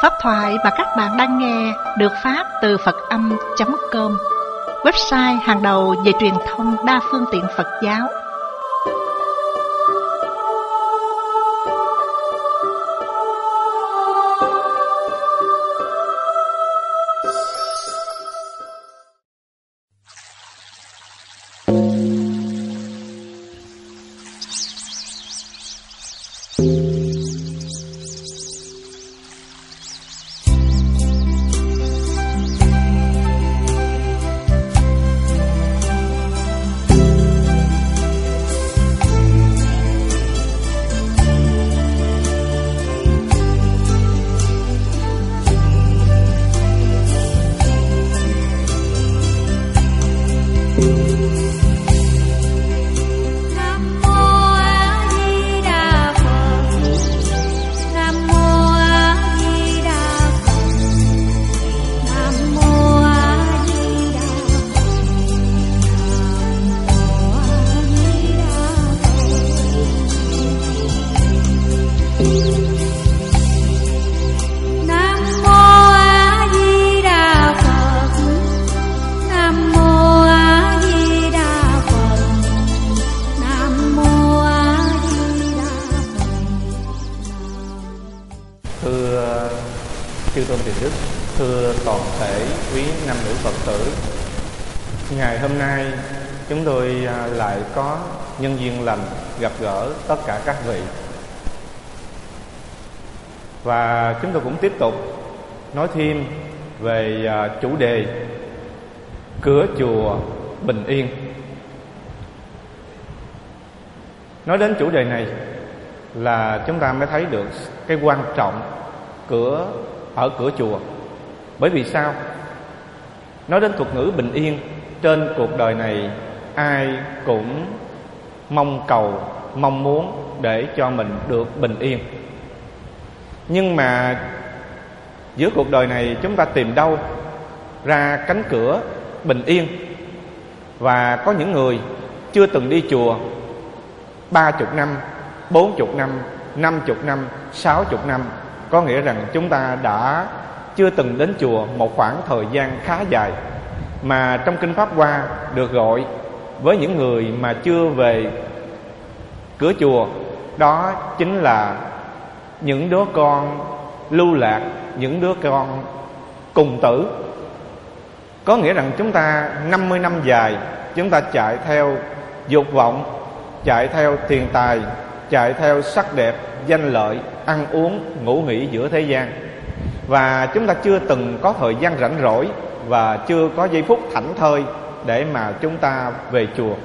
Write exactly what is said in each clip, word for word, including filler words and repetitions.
Pháp thoại mà các bạn đang nghe được phát từ Phật Âm chấm com, website hàng đầu về truyền thông đa phương tiện Phật giáo. Chư Tôn Tiền Đức, thưa toàn thể quý nam nữ Phật tử, ngày hôm nay chúng tôi lại có nhân duyên lành gặp gỡ tất cả các vị, và chúng tôi cũng tiếp tục nói thêm về chủ đề cửa chùa bình yên. Nói đến chủ đề này là chúng ta mới thấy được cái quan trọng cửa ở cửa chùa. Bởi vì sao? Nói đến thuật ngữ bình yên, trên cuộc đời này ai cũng mong cầu, mong muốn để cho mình được bình yên. Nhưng mà giữa cuộc đời này chúng ta tìm đâu ra cánh cửa bình yên? Và có những người chưa từng đi chùa ba chục năm, bốn chục năm, năm chục năm, sáu chục năm, có nghĩa rằng chúng ta đã chưa từng đến chùa một khoảng thời gian khá dài. Mà trong Kinh Pháp Hoa được gọi với những người mà chưa về cửa chùa, đó chính là những đứa con lưu lạc, những đứa con cùng tử. Có nghĩa rằng chúng ta năm mươi năm dài chúng ta chạy theo dục vọng, chạy theo tiền tài, chạy theo sắc đẹp, danh lợi, ăn uống, ngủ nghỉ giữa thế gian. Và chúng ta chưa từng có thời gian rảnh rỗi và chưa có giây phút thảnh thơi để mà chúng ta về chùa.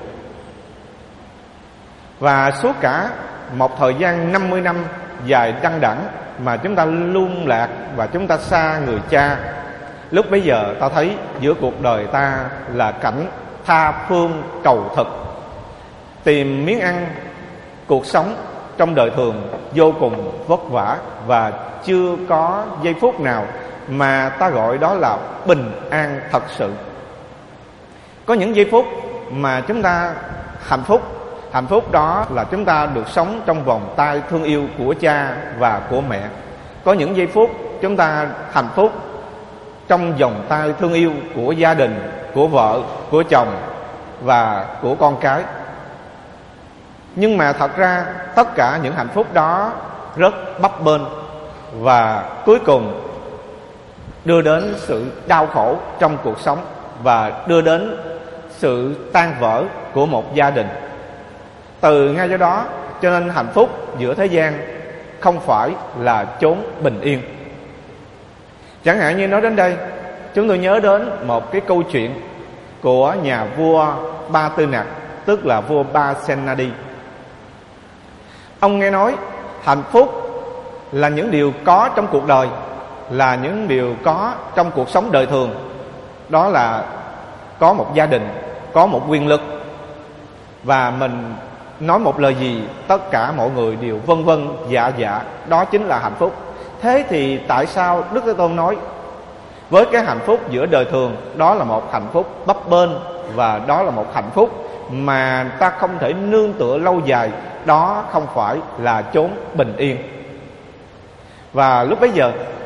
Và suốt cả một thời gian năm mươi năm dài đăng đẵng mà chúng ta lung lạc và chúng ta xa người cha. Lúc bấy giờ ta thấy giữa cuộc đời ta là cảnh tha phương cầu thực, tìm miếng ăn, cuộc sống trong đời thường vô cùng vất vả, và chưa có giây phút nào mà ta gọi đó là bình an thật sự. Có những giây phút mà chúng ta hạnh phúc. Hạnh phúc đó là chúng ta được sống trong vòng tay thương yêu của cha và của mẹ. Có những giây phút chúng ta hạnh phúc trong vòng tay thương yêu của gia đình, của vợ, của chồng và của con cái. Nhưng mà thật ra tất cả những hạnh phúc đó rất bấp bênh, và cuối cùng đưa đến sự đau khổ trong cuộc sống và đưa đến sự tan vỡ của một gia đình. Từ ngay do đó cho nên hạnh phúc giữa thế gian không phải là chốn bình yên. Chẳng hạn như nói đến đây, chúng tôi nhớ đến một cái câu chuyện của nhà vua Ba Tư Nặc, tức là vua Ba Senadi. Ông nghe nói hạnh phúc là những điều có trong cuộc đời, là những điều có trong cuộc sống đời thường. Đó là có một gia đình, có một quyền lực, và mình nói một lời gì tất cả mọi người đều vân vân dạ dạ, đó chính là hạnh phúc. Thế thì tại sao Đức Thế Tôn nói với cái hạnh phúc giữa đời thường đó là một hạnh phúc bấp bênh, và đó là một hạnh phúc mà ta không thể nương tựa lâu dài, đó không phải là chốn bình yên? Và lúc bấy giờ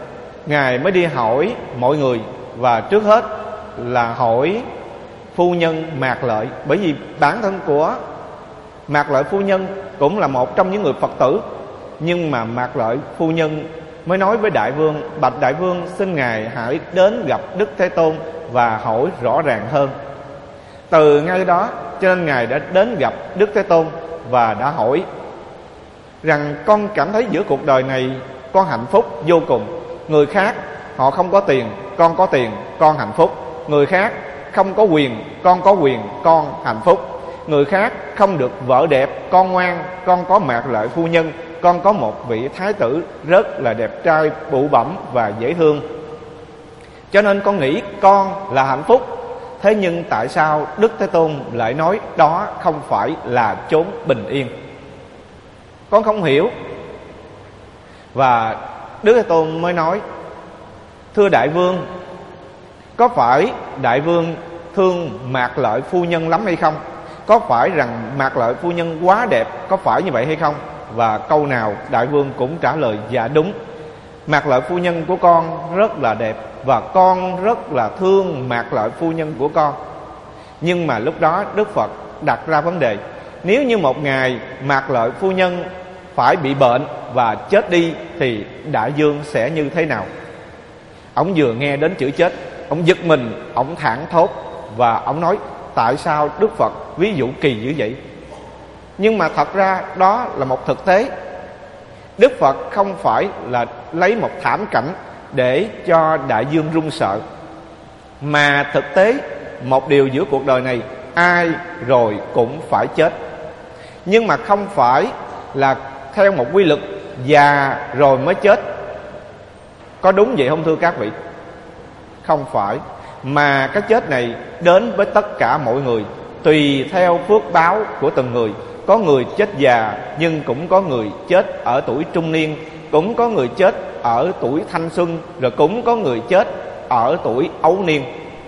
Ngài mới đi hỏi mọi người, và trước hết là hỏi phu nhân Mạc Lợi. Bởi vì bản thân của Mạc Lợi phu nhân cũng là một trong những người Phật tử. Nhưng mà Mạc Lợi phu nhân mới nói với Đại Vương: bạch Đại Vương, xin Ngài hãy đến gặp Đức Thế Tôn và hỏi rõ ràng hơn. Từ ngay đó cho nên Ngài đã đến gặp Đức Thế Tôn và đã hỏi rằng: con cảm thấy giữa cuộc đời này con hạnh phúc vô cùng. Người khác họ không có tiền, con có tiền, con hạnh phúc. Người khác không có quyền, con có quyền, con hạnh phúc. Người khác không được vợ đẹp, con ngoan, con có Mạc Lợi phu nhân, con có một vị thái tử rất là đẹp trai, bụ bẫm và dễ thương. Cho nên con nghĩ con là hạnh phúc. Thế nhưng tại sao Đức Thế Tôn lại nói đó không phải là chốn bình yên? Con không hiểu. Và Đức Thế Tôn mới nói: thưa Đại Vương, có phải Đại Vương thương Mạc Lợi phu nhân lắm hay không? Có phải rằng Mạc Lợi phu nhân quá đẹp, có phải như vậy hay không? Và câu nào Đại Vương cũng trả lời dạ đúng. Mạc Lợi phu nhân của con rất là đẹp, và con rất là thương Mạc Lợi phu nhân của con. Nhưng mà lúc đó Đức Phật đặt ra vấn đề: nếu như một ngày Mạc Lợi phu nhân phải bị bệnh và chết đi thì Đại Vương sẽ như thế nào? Ông vừa nghe đến chữ chết, ông giật mình, ông thảng thốt, và ông nói: tại sao Đức Phật ví dụ kỳ dữ vậy? Nhưng mà thật ra đó là một thực tế. Đức Phật không phải là lấy một thảm cảnh để cho Đại Dương run sợ, mà thực tế một điều giữa cuộc đời này, ai rồi cũng phải chết. Nhưng mà không phải là theo một quy luật già rồi mới chết. Có đúng vậy không thưa các vị? Không phải. Mà cái chết này đến với tất cả mọi người, tùy theo phước báo của từng người. Có người chết già, nhưng cũng có người chết ở tuổi trung niên, cũng có người chết ở tuổi thanh xuân, rồi cũng có người chết ở tuổi ấu niên.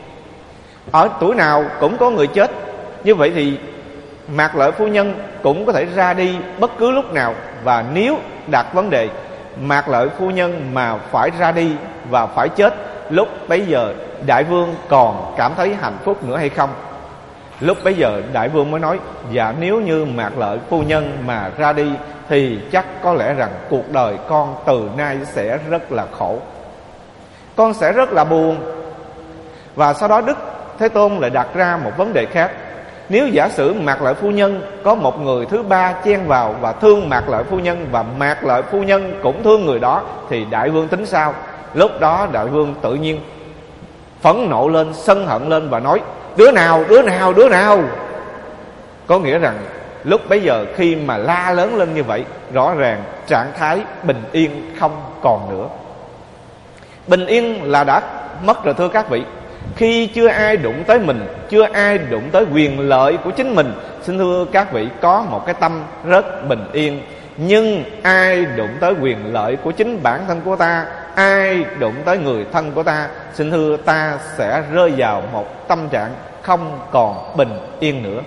Ở tuổi nào cũng có người chết. Như vậy thì Mạc Lợi phu nhân cũng có thể ra đi bất cứ lúc nào. Và nếu đặt vấn đề Mạc Lợi phu nhân mà phải ra đi và phải chết, lúc bấy giờ Đại Vương còn cảm thấy hạnh phúc nữa hay không? Lúc bấy giờ Đại Vương mới nói: dạ, nếu như Mạc Lợi phu nhân mà ra đi thì chắc có lẽ rằng cuộc đời con từ nay sẽ rất là khổ, con sẽ rất là buồn. Và sau đó Đức Thế Tôn lại đặt ra một vấn đề khác: nếu giả sử Mạc Lợi phu nhân có một người thứ ba chen vào và thương Mạc Lợi phu nhân, và Mạc Lợi phu nhân cũng thương người đó, thì Đại Vương tính sao? Lúc đó Đại Vương tự nhiên phẫn nộ lên, sân hận lên và nói: đứa nào, đứa nào, đứa nào? Có nghĩa rằng lúc bấy giờ khi mà la lớn lên như vậy, rõ ràng trạng thái bình yên không còn nữa. Bình yên là đã mất rồi thưa các vị. Khi chưa ai đụng tới mình, chưa ai đụng tới quyền lợi của chính mình, xin thưa các vị, có một cái tâm rất bình yên. Nhưng ai đụng tới quyền lợi của chính bản thân của ta, ai đụng tới người thân của ta, xin thưa ta sẽ rơi vào một tâm trạng không còn bình yên nữa.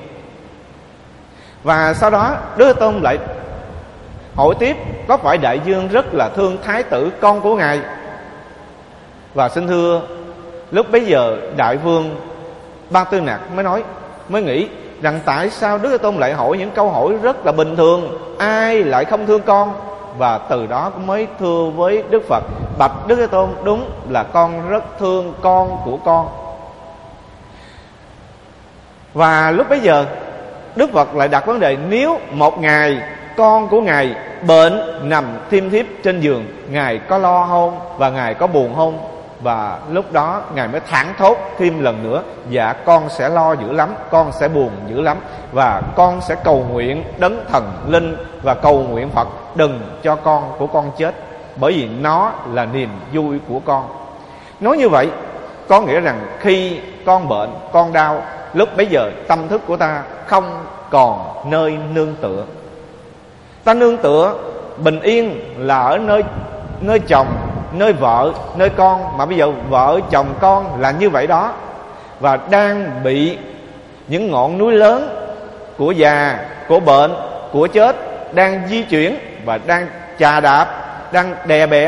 Và sau đó Đức Thế Tôn lại hỏi tiếp: có phải Đại Dương rất là thương thái tử con của Ngài? Và xin thưa, lúc bấy giờ Đại Vương Ba Tư Nặc mới nói, mới nghĩ rằng tại sao Đức Thế Tôn lại hỏi những câu hỏi rất là bình thường, ai lại không thương con? Và từ đó cũng mới thưa với Đức Phật: bạch Đức Thế Tôn, đúng là con rất thương con của con. Và lúc bấy giờ Đức Phật lại đặt vấn đề: nếu một ngày con của Ngài bệnh nằm thiêm thiếp trên giường, Ngài có lo không? Và Ngài có buồn không? Và lúc đó Ngài mới thẳng thốt thêm lần nữa: dạ, con sẽ lo dữ lắm, con sẽ buồn dữ lắm, và con sẽ cầu nguyện đấng thần linh và cầu nguyện Phật đừng cho con của con chết, bởi vì nó là niềm vui của con. Nói như vậy có nghĩa rằng khi con bệnh, con đau, lúc bấy giờ tâm thức của ta không còn nơi nương tựa. Ta nương tựa bình yên là ở nơi nơi chồng, nơi vợ, nơi con. Mà bây giờ vợ, chồng, con là như vậy đó, và đang bị những ngọn núi lớn của già, của bệnh, của chết đang di chuyển và đang chà đạp, đang đè bẹp,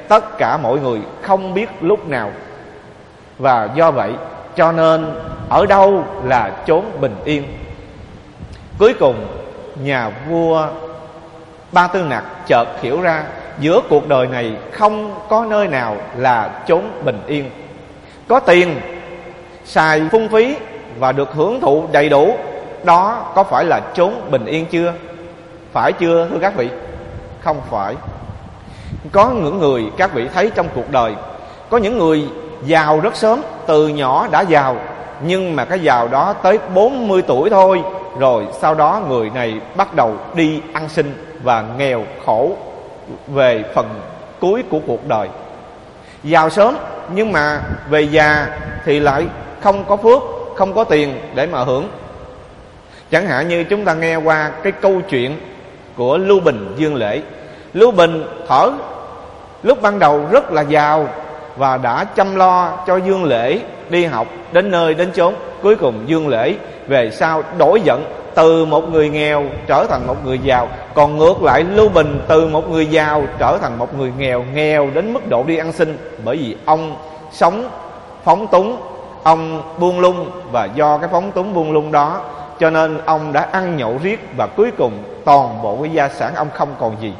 tất cả mọi người không biết lúc nào. Và do vậy cho nên ở đâu là chốn bình yên? Cuối cùng nhà vua Ba Tư Nặc chợt hiểu ra giữa cuộc đời này không có nơi nào là chốn bình yên. Có tiền xài phung phí và được hưởng thụ đầy đủ, đó có phải là chốn bình yên chưa? Phải chưa thưa các vị? Không phải. Có những người các vị thấy trong cuộc đời, có những người giàu rất sớm, từ nhỏ đã giàu, nhưng mà cái giàu đó tới bốn mươi tuổi thôi, rồi sau đó người này bắt đầu đi ăn xin và nghèo khổ về phần cuối của cuộc đời. Giàu sớm nhưng mà về già thì lại không có phước, không có tiền để mà hưởng. Chẳng hạn như chúng ta nghe qua cái câu chuyện của Lưu Bình, Dương Lễ. Lưu Bình thở lúc ban đầu rất là giàu và đã chăm lo cho Dương Lễ đi học đến nơi đến chốn. Cuối cùng Dương Lễ về sau đổi giận, từ một người nghèo trở thành một người giàu. Còn ngược lại Lưu Bình từ một người giàu trở thành một người nghèo, nghèo đến mức độ đi ăn xin. Bởi vì ông sống phóng túng, ông buông lung, và do cái phóng túng buông lung đó cho nên ông đã ăn nhậu riết, và cuối cùng toàn bộ cái gia sản ông không còn gì.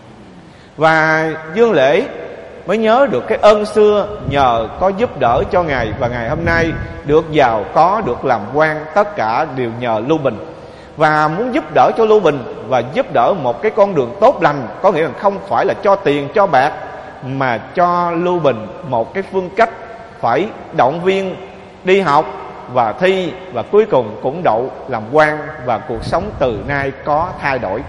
Và Dương Lễ mới nhớ được cái ơn xưa, nhờ có giúp đỡ cho ngài, và ngày hôm nay được giàu có, được làm quan, tất cả đều nhờ Lưu Bình. Và muốn giúp đỡ cho Lưu Bình và giúp đỡ một cái con đường tốt lành, có nghĩa là không phải là cho tiền cho bạc, mà cho Lưu Bình một cái phương cách phải động viên đi học và thi, và cuối cùng cũng đậu làm quan, và cuộc sống từ nay có thay đổi.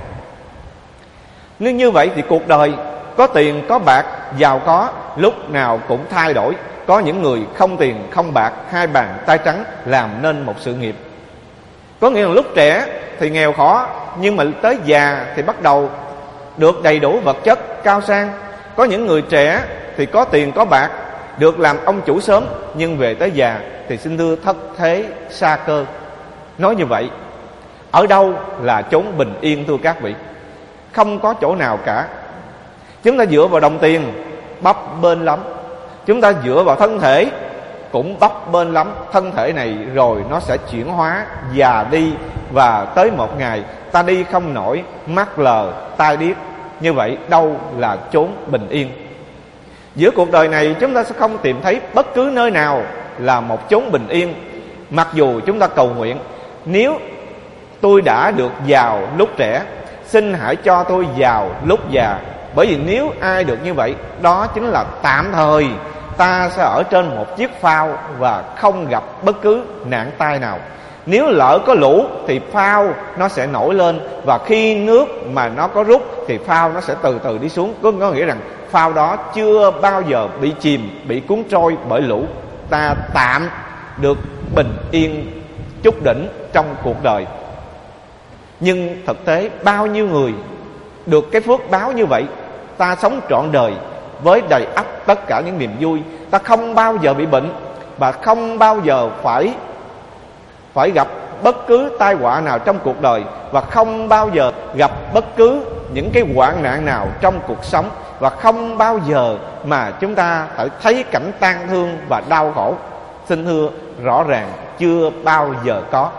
Nhưng như vậy thì cuộc đời có tiền có bạc, giàu có lúc nào cũng thay đổi. Có những người không tiền không bạc, hai bàn tay trắng làm nên một sự nghiệp. Có nghĩa là lúc trẻ thì nghèo khó, nhưng mà tới già thì bắt đầu được đầy đủ vật chất cao sang. Có những người trẻ thì có tiền có bạc, được làm ông chủ sớm, nhưng về tới già thì xin thưa thất thế xa cơ. Nói như vậy, ở đâu là chốn bình yên thưa các vị? Không có chỗ nào cả. Chúng ta dựa vào đồng tiền bấp bênh lắm, chúng ta dựa vào thân thể cũng bấp bênh lắm. Thân thể này rồi nó sẽ chuyển hóa, già đi, và tới một ngày ta đi không nổi, mắt lờ, tai điếc. Như vậy đâu là chốn bình yên? Giữa cuộc đời này chúng ta sẽ không tìm thấy bất cứ nơi nào là một chốn bình yên. Mặc dù chúng ta cầu nguyện, nếu tôi đã được giàu lúc trẻ, xin hãy cho tôi giàu lúc già. Bởi vì nếu ai được như vậy, đó chính là tạm thời. Ta sẽ ở trên một chiếc phao và không gặp bất cứ nạn tai nào. Nếu lỡ có lũ thì phao nó sẽ nổi lên, và khi nước mà nó có rút thì phao nó sẽ từ từ đi xuống. Có nghĩa rằng phao đó chưa bao giờ bị chìm, bị cuốn trôi bởi lũ. Ta tạm được bình yên chút đỉnh trong cuộc đời. Nhưng thực tế bao nhiêu người được cái phước báo như vậy, ta sống trọn đời với đầy ắp tất cả những niềm vui. Ta không bao giờ bị bệnh, và không bao giờ phải phải gặp bất cứ tai họa nào trong cuộc đời, và không bao giờ gặp bất cứ những cái hoạn nạn nào trong cuộc sống, và không bao giờ mà chúng ta phải thấy cảnh tang thương và đau khổ. Xin thưa, rõ ràng chưa bao giờ có.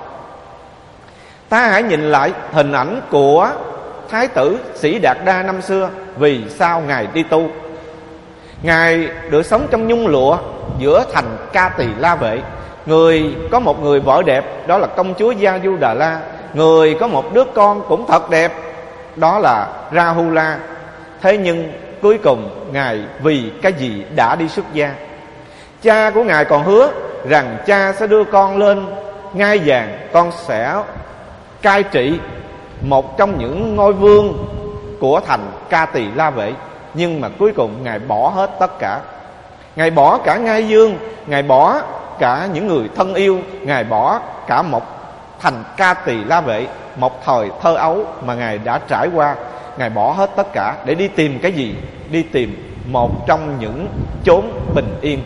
Ta hãy nhìn lại hình ảnh của Thái tử Sĩ Đạt Đa năm xưa. Vì sao Ngài đi tu? Ngài được sống trong nhung lụa giữa thành Ca Tỳ La Vệ. Người có một người vợ đẹp, đó là công chúa Gia Du Đà La. Người có một đứa con cũng thật đẹp, đó là Rahula. Thế nhưng cuối cùng Ngài vì cái gì đã đi xuất gia? Cha của Ngài còn hứa rằng cha sẽ đưa con lên ngai vàng, con sẽ cai trị một trong những ngôi vương của thành Ca Tỳ La Vệ. Nhưng mà cuối cùng Ngài bỏ hết tất cả. Ngài bỏ cả ngai vương, Ngài bỏ cả những người thân yêu, Ngài bỏ cả một thành Ca Tỳ La Vệ, một thời thơ ấu mà Ngài đã trải qua. Ngài bỏ hết tất cả để đi tìm cái gì? Đi tìm một trong những chốn bình yên.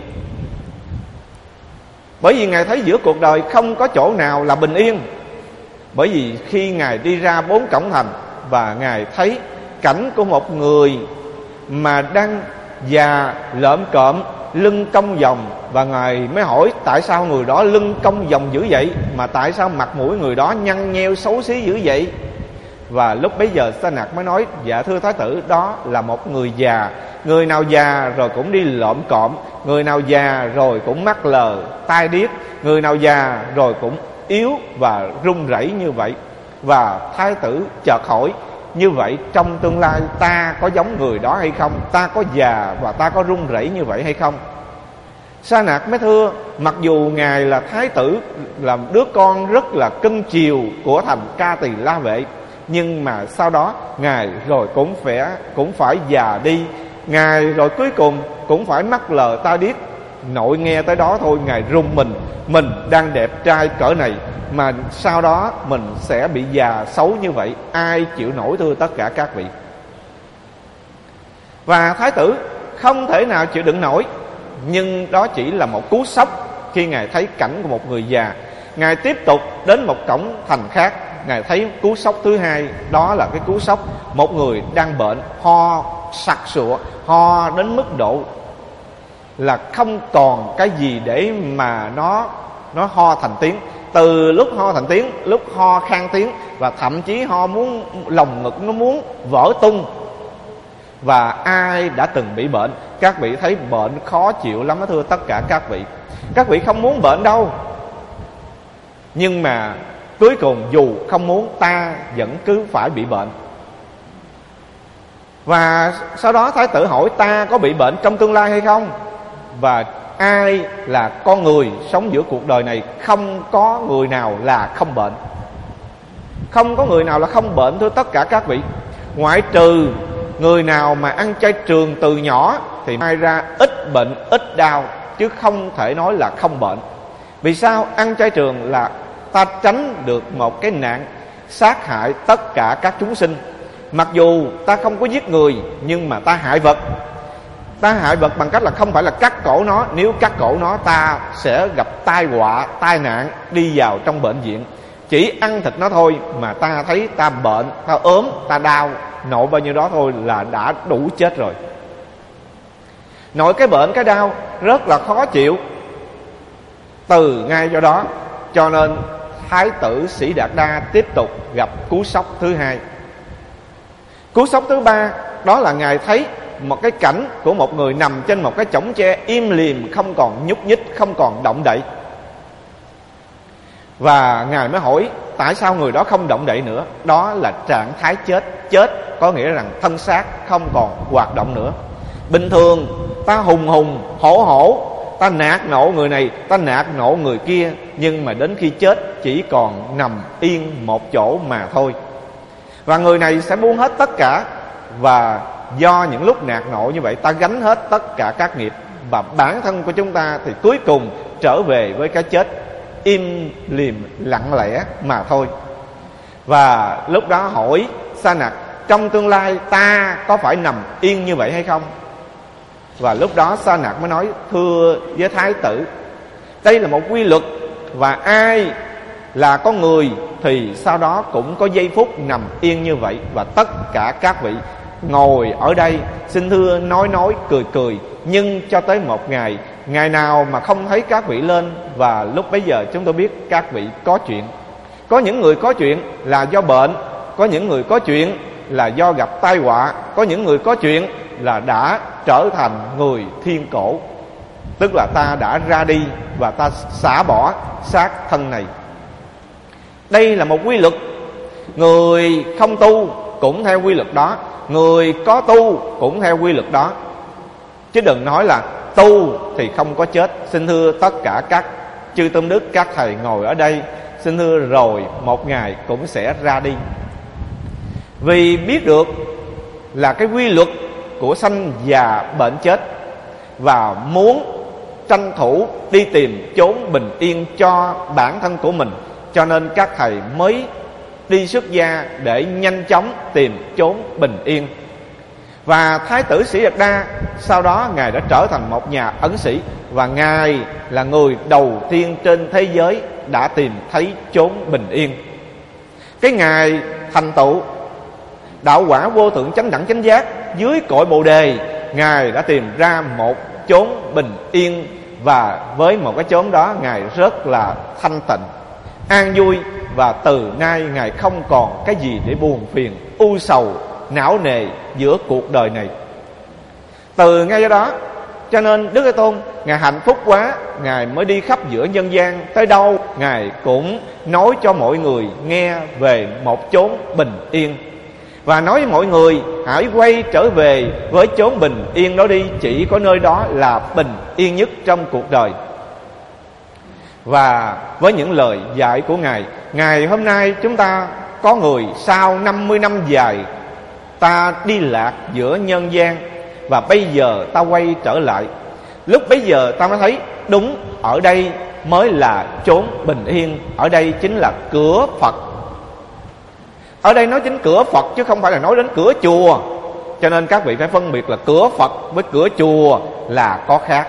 Bởi vì Ngài thấy giữa cuộc đời không có chỗ nào là bình yên. Bởi vì khi Ngài đi ra bốn cổng thành và Ngài thấy cảnh của một người mà đang già lợm cộm, lưng cong vòng. Và Ngài mới hỏi tại sao người đó lưng cong vòng dữ vậy, mà tại sao mặt mũi người đó nhăn nheo xấu xí dữ vậy? Và lúc bấy giờ Sa Nạc mới nói: dạ thưa Thái tử, đó là một người già. Người nào già rồi cũng đi lộm cộm, người nào già rồi cũng mắt lờ tai điếc, người nào già rồi cũng yếu và run rẩy như vậy. Và Thái tử chợt hỏi: như vậy trong tương lai ta có giống người đó hay không? Ta có già và ta có run rẩy như vậy hay không? Sa Nạc mới thưa: mặc dù Ngài là Thái tử, là đứa con rất là cưng chiều của thành Ca Tỳ La Vệ, nhưng mà sau đó Ngài rồi cũng phải, cũng phải già đi. Ngài rồi cuối cùng cũng phải mắt lờ tai điếc. Nội nghe tới đó thôi Ngài run mình. Mình đang đẹp trai cỡ này mà sau đó mình sẽ bị già xấu như vậy, ai chịu nổi thưa tất cả các vị. Và Thái tử không thể nào chịu đựng nổi. Nhưng đó chỉ là một cú sốc khi Ngài thấy cảnh của một người già. Ngài tiếp tục đến một cổng thành khác. Ngài thấy cú sốc thứ hai, đó là cái cú sốc một người đang bệnh, ho sặc sụa, ho đến mức độ là không còn cái gì để mà nó nó ho thành tiếng. Từ lúc ho thành tiếng, lúc ho khan tiếng, và thậm chí ho muốn lồng ngực nó muốn vỡ tung. Và ai đã từng bị bệnh, các vị thấy bệnh khó chịu lắm đó thưa tất cả các vị. Các vị không muốn bệnh đâu, nhưng mà cuối cùng dù không muốn ta vẫn cứ phải bị bệnh. Và sau đó Thái tử hỏi: ta có bị bệnh trong tương lai hay không? Và ai là con người sống giữa cuộc đời này, không có người nào là không bệnh. Không có người nào là không bệnh thưa tất cả các vị. Ngoại trừ người nào mà ăn chay trường từ nhỏ thì mai ra ít bệnh ít đau, chứ không thể nói là không bệnh. Vì sao? Ăn chay trường là ta tránh được một cái nạn sát hại tất cả các chúng sinh. Mặc dù ta không có giết người, nhưng mà ta hại vật. Ta hại vật bằng cách là không phải là cắt cổ nó. Nếu cắt cổ nó ta sẽ gặp tai họa, tai nạn, đi vào trong bệnh viện. Chỉ ăn thịt nó thôi mà ta thấy ta bệnh, ta ốm, ta đau, nội bao nhiêu đó thôi là đã đủ chết rồi. Nội cái bệnh cái đau rất là khó chịu. Từ ngay do đó cho nên Thái tử Sĩ Đạt Đa tiếp tục gặp cú sốc thứ hai. Cú sốc thứ ba đó là Ngài thấy một cái cảnh của một người nằm trên một cái chõng tre im lìm, không còn nhúc nhích, không còn động đậy. Và Ngài mới hỏi tại sao người đó không động đậy nữa. Đó là trạng thái chết. Chết có nghĩa rằng thân xác không còn hoạt động nữa. Bình thường ta hùng hùng hổ hổ, ta nạt nộ người này, ta nạt nộ người kia, nhưng mà đến khi chết chỉ còn nằm yên một chỗ mà thôi. Và người này sẽ buông hết tất cả. Và do những lúc nạt nộ như vậy, ta gánh hết tất cả các nghiệp. Và bản thân của chúng ta thì cuối cùng trở về với cái chết im lìm lặng lẽ mà thôi. Và lúc đó hỏi Sa Nạc: trong tương lai ta có phải nằm yên như vậy hay không? Và lúc đó Sa Nạc mới nói: thưa với Thái tử, đây là một quy luật, và ai là con người thì sau đó cũng có giây phút nằm yên như vậy. Và tất cả các vị ngồi ở đây xin thưa nói nói cười cười, nhưng cho tới một ngày, ngày nào mà không thấy các vị lên. Và lúc bấy giờ chúng tôi biết các vị có chuyện. Có những người có chuyện là do bệnh, có những người có chuyện là do gặp tai họa, có những người có chuyện là đã trở thành người thiên cổ. Tức là ta đã ra đi và ta xả bỏ xác thân này. Đây là một quy luật. Người không tu cũng theo quy luật đó, người có tu cũng theo quy luật đó. Chứ đừng nói là tu thì không có chết. Xin thưa tất cả các chư tôn đức, các thầy ngồi ở đây, xin thưa rồi một ngày cũng sẽ ra đi. Vì biết được là cái quy luật của sanh già bệnh chết, và muốn tranh thủ đi tìm chốn bình yên cho bản thân của mình, cho nên các thầy mới đi xuất gia để nhanh chóng tìm chốn bình yên. Và Thái tử Sĩ Đạt Đa sau đó Ngài đã trở thành một nhà ẩn sĩ, và Ngài là người đầu tiên trên thế giới đã tìm thấy chốn bình yên. Cái Ngài thành tựu đạo quả vô thượng chánh đẳng chánh giác dưới cội Bồ Đề Ngài đã tìm ra một chốn bình yên, và với một cái chốn đó Ngài rất là thanh tịnh, an vui. Và từ nay Ngài không còn cái gì để buồn phiền, u sầu, não nề giữa cuộc đời này. Từ ngay đó cho nên Đức Thế Tôn Ngài hạnh phúc quá, Ngài mới đi khắp giữa nhân gian. Tới đâu Ngài cũng nói cho mọi người nghe về một chốn bình yên, và nói với mọi người hãy quay trở về với chốn bình yên đó đi. Chỉ có nơi đó là bình yên nhất trong cuộc đời. Và với những lời dạy của Ngài, ngày hôm nay chúng ta có người sau năm mươi năm dài ta đi lạc giữa nhân gian, và bây giờ ta quay trở lại. Lúc bấy giờ ta mới thấy đúng, ở đây mới là chốn bình yên, ở đây chính là cửa Phật. Ở đây nói chính cửa Phật chứ không phải là nói đến cửa chùa. Cho nên các vị phải phân biệt là cửa Phật với cửa chùa là có khác.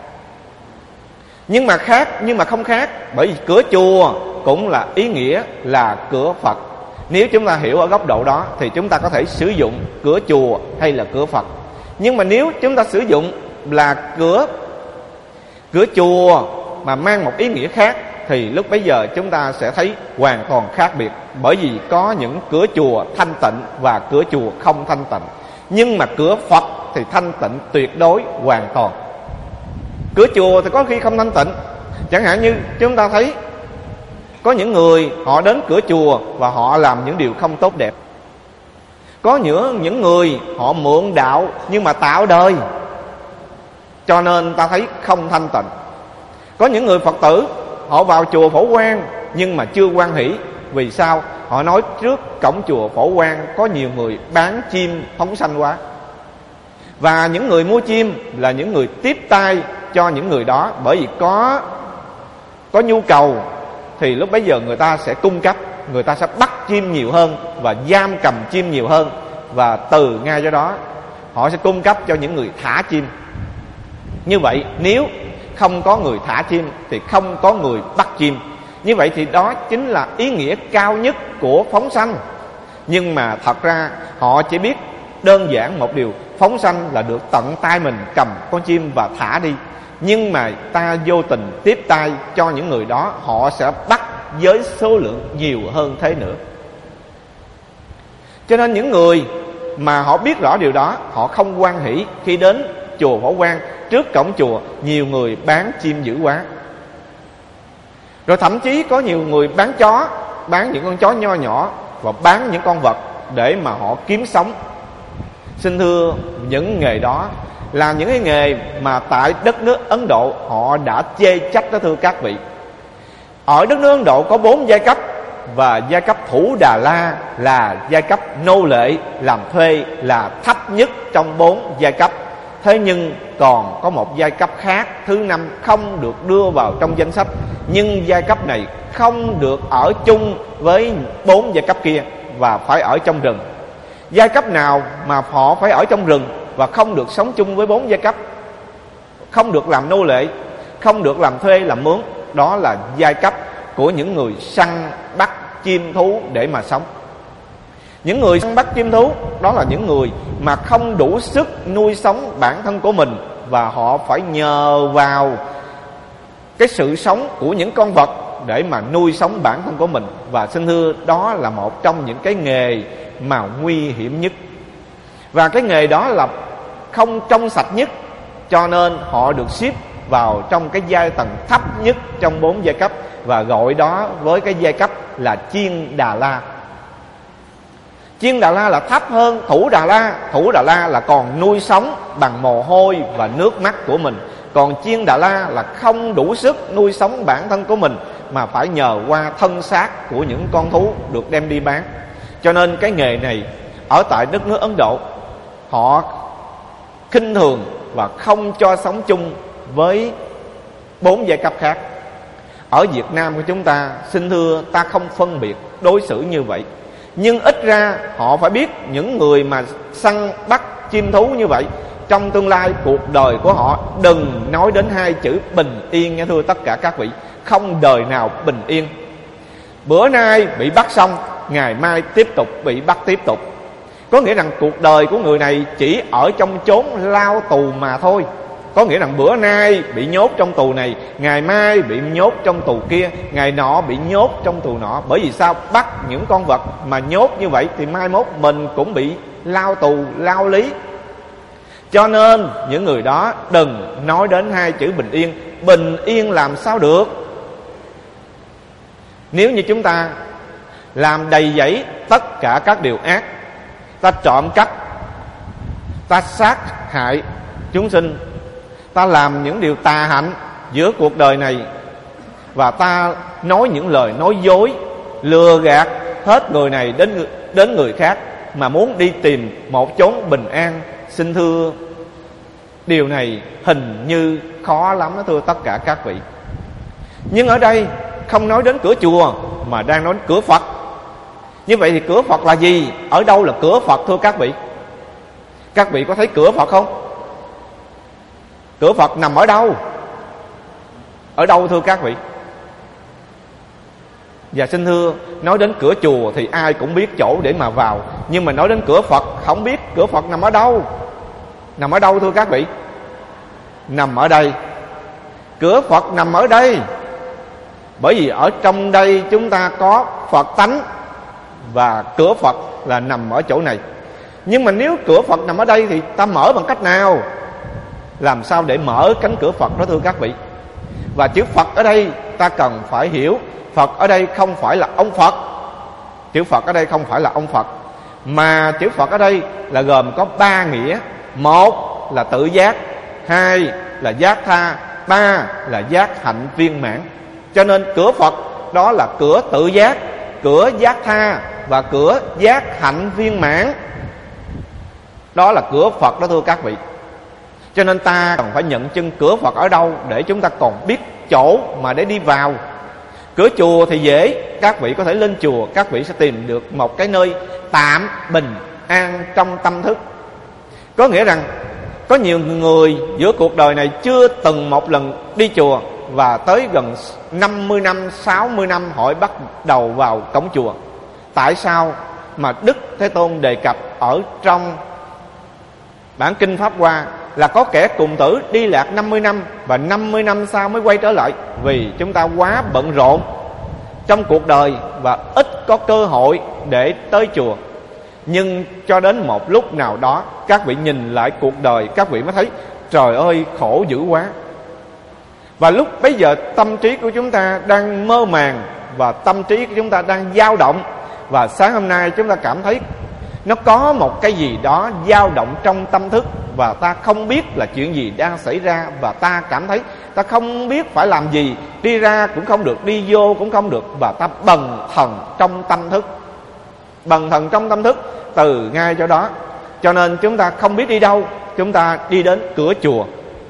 Nhưng mà khác, nhưng mà không khác. Bởi vì cửa chùa cũng là ý nghĩa là cửa Phật. Nếu chúng ta hiểu ở góc độ đó thì chúng ta có thể sử dụng cửa chùa hay là cửa Phật. Nhưng mà nếu chúng ta sử dụng là cửa cửa chùa mà mang một ý nghĩa khác, thì lúc bấy giờ chúng ta sẽ thấy hoàn toàn khác biệt. Bởi vì có những cửa chùa thanh tịnh và cửa chùa không thanh tịnh. Nhưng mà cửa Phật thì thanh tịnh tuyệt đối hoàn toàn. Cửa chùa thì có khi không thanh tịnh. Chẳng hạn như chúng ta thấy có những người họ đến cửa chùa và họ làm những điều không tốt đẹp. Có những, những người họ mượn đạo nhưng mà tạo đời, cho nên ta thấy không thanh tịnh. Có những người Phật tử họ vào chùa Phổ Quang nhưng mà chưa hoan hỷ. Vì sao? Họ nói trước cổng chùa Phổ Quang có nhiều người bán chim phóng sanh quá, và những người mua chim là những người tiếp tay cho những người đó. Bởi vì có có nhu cầu thì lúc bấy giờ người ta sẽ cung cấp, người ta sẽ bắt chim nhiều hơn và giam cầm chim nhiều hơn, và từ ngay do đó họ sẽ cung cấp cho những người thả chim. Như vậy nếu không có người thả chim thì không có người bắt chim. Như vậy thì đó chính là ý nghĩa cao nhất của phóng sanh. Nhưng mà thật ra họ chỉ biết đơn giản một điều: phóng sanh là được tận tay mình cầm con chim và thả đi. Nhưng mà ta vô tình tiếp tay cho những người đó, họ sẽ bắt với số lượng nhiều hơn thế nữa. Cho nên những người mà họ biết rõ điều đó, họ không hoan hỷ khi đến chùa Phổ Quang. Trước cổng chùa nhiều người bán chim dữ quá. Rồi thậm chí có nhiều người bán chó, bán những con chó nho nhỏ và bán những con vật để mà họ kiếm sống. Xin thưa, những nghề đó là những cái nghề mà tại đất nước Ấn Độ họ đã chê trách đó thưa các vị. Ở đất nước Ấn Độ có bốn giai cấp, và giai cấp Thủ Đà La là giai cấp nô lệ làm thuê, là thấp nhất trong bốn giai cấp. Thế nhưng còn có một giai cấp khác, thứ năm, không được đưa vào trong danh sách. Nhưng giai cấp này không được ở chung với bốn giai cấp kia và phải ở trong rừng. Giai cấp nào mà họ phải ở trong rừng và không được sống chung với bốn giai cấp, không được làm nô lệ, không được làm thuê làm mướn, đó là giai cấp của những người săn bắt chim thú để mà sống. Những người săn bắt chim thú đó là những người mà không đủ sức nuôi sống bản thân của mình, và họ phải nhờ vào cái sự sống của những con vật để mà nuôi sống bản thân của mình. Và xin thưa, đó là một trong những cái nghề mà nguy hiểm nhất, và cái nghề đó là không trong sạch nhất, cho nên họ được xếp vào trong cái giai tầng thấp nhất trong bốn giai cấp, và gọi đó với cái giai cấp là Chiên Đà La. Chiên Đà La là thấp hơn Thủ Đà La. Thủ Đà La là còn nuôi sống bằng mồ hôi và nước mắt của mình, còn Chiên Đà La là không đủ sức nuôi sống bản thân của mình, mà phải nhờ qua thân xác của những con thú được đem đi bán. Cho nên cái nghề này ở tại đất nước Ấn Độ họ khinh thường và không cho sống chung với bốn giai cấp khác. Ở Việt Nam của chúng ta, xin thưa, ta không phân biệt đối xử như vậy. Nhưng ít ra họ phải biết những người mà săn bắt chim thú như vậy, trong tương lai cuộc đời của họ đừng nói đến hai chữ bình yên nha thưa tất cả các vị. Không đời nào bình yên. Bữa nay bị bắt xong, ngày mai tiếp tục bị bắt tiếp tục. Có nghĩa rằng cuộc đời của người này chỉ ở trong chốn lao tù mà thôi. Có nghĩa rằng bữa nay bị nhốt trong tù này, ngày mai bị nhốt trong tù kia, ngày nọ bị nhốt trong tù nọ. Bởi vì sao? Bắt những con vật mà nhốt như vậy thì mai mốt mình cũng bị lao tù, lao lý. Cho nên những người đó đừng nói đến hai chữ bình yên. Bình yên làm sao được? Nếu như chúng ta làm đầy dẫy tất cả các điều ác, ta trộm cắp, ta sát hại chúng sinh, ta làm những điều tà hạnh giữa cuộc đời này, và ta nói những lời nói dối, lừa gạt hết người này đến đến người khác, mà muốn đi tìm một chốn bình an, xin thưa điều này hình như khó lắm đó thưa tất cả các vị. Nhưng ở đây không nói đến cửa chùa mà đang nói đến cửa Phật. Như vậy thì cửa Phật là gì? Ở đâu là cửa Phật thưa các vị? Các vị có thấy cửa Phật không? Cửa Phật nằm ở đâu? Ở đâu thưa các vị? Và xin thưa, nói đến cửa chùa thì ai cũng biết chỗ để mà vào, nhưng mà nói đến cửa Phật không biết cửa Phật nằm ở đâu. Nằm ở đâu thưa các vị? Nằm ở đây. Cửa Phật nằm ở đây. Bởi vì ở trong đây chúng ta có Phật tánh, và cửa Phật là nằm ở chỗ này. Nhưng mà nếu cửa Phật nằm ở đây thì ta mở bằng cách nào? Làm sao để mở cánh cửa Phật đó thưa các vị? Và chữ Phật ở đây ta cần phải hiểu, Phật ở đây không phải là ông Phật. Chữ Phật ở đây không phải là ông Phật, mà chữ Phật ở đây là gồm có ba nghĩa. Một là tự giác, hai là giác tha, ba là giác hạnh viên mãn. Cho nên cửa Phật đó là cửa tự giác, cửa giác tha và cửa giác hạnh viên mãn. Đó là cửa Phật đó thưa các vị. Cho nên ta cần phải nhận chân cửa Phật ở đâu để chúng ta còn biết chỗ mà để đi vào. Cửa chùa thì dễ, các vị có thể lên chùa, các vị sẽ tìm được một cái nơi tạm bình an trong tâm thức. Có nghĩa rằng có nhiều người giữa cuộc đời này chưa từng một lần đi chùa, và tới gần năm mươi năm, sáu mươi năm họ bắt đầu vào cổng chùa. Tại sao mà Đức Thế Tôn đề cập ở trong bản kinh Pháp Hoa là có kẻ cùng tử đi lạc năm mươi năm và năm mươi năm sau mới quay trở lại? Vì chúng ta quá bận rộn trong cuộc đời và ít có cơ hội để tới chùa. Nhưng cho đến một lúc nào đó, các vị nhìn lại cuộc đời, các vị mới thấy trời ơi khổ dữ quá. Và lúc bấy giờ tâm trí của chúng ta đang mơ màng, và tâm trí của chúng ta đang dao động. Và sáng hôm nay chúng ta cảm thấy nó có một cái gì đó dao động trong tâm thức, và ta không biết là chuyện gì đang xảy ra, và ta cảm thấy ta không biết phải làm gì, đi ra cũng không được, đi vô cũng không được, và ta bần thần trong tâm thức. Bần thần trong tâm thức từ ngay chỗ đó. Cho nên chúng ta không biết đi đâu, chúng ta đi đến cửa chùa.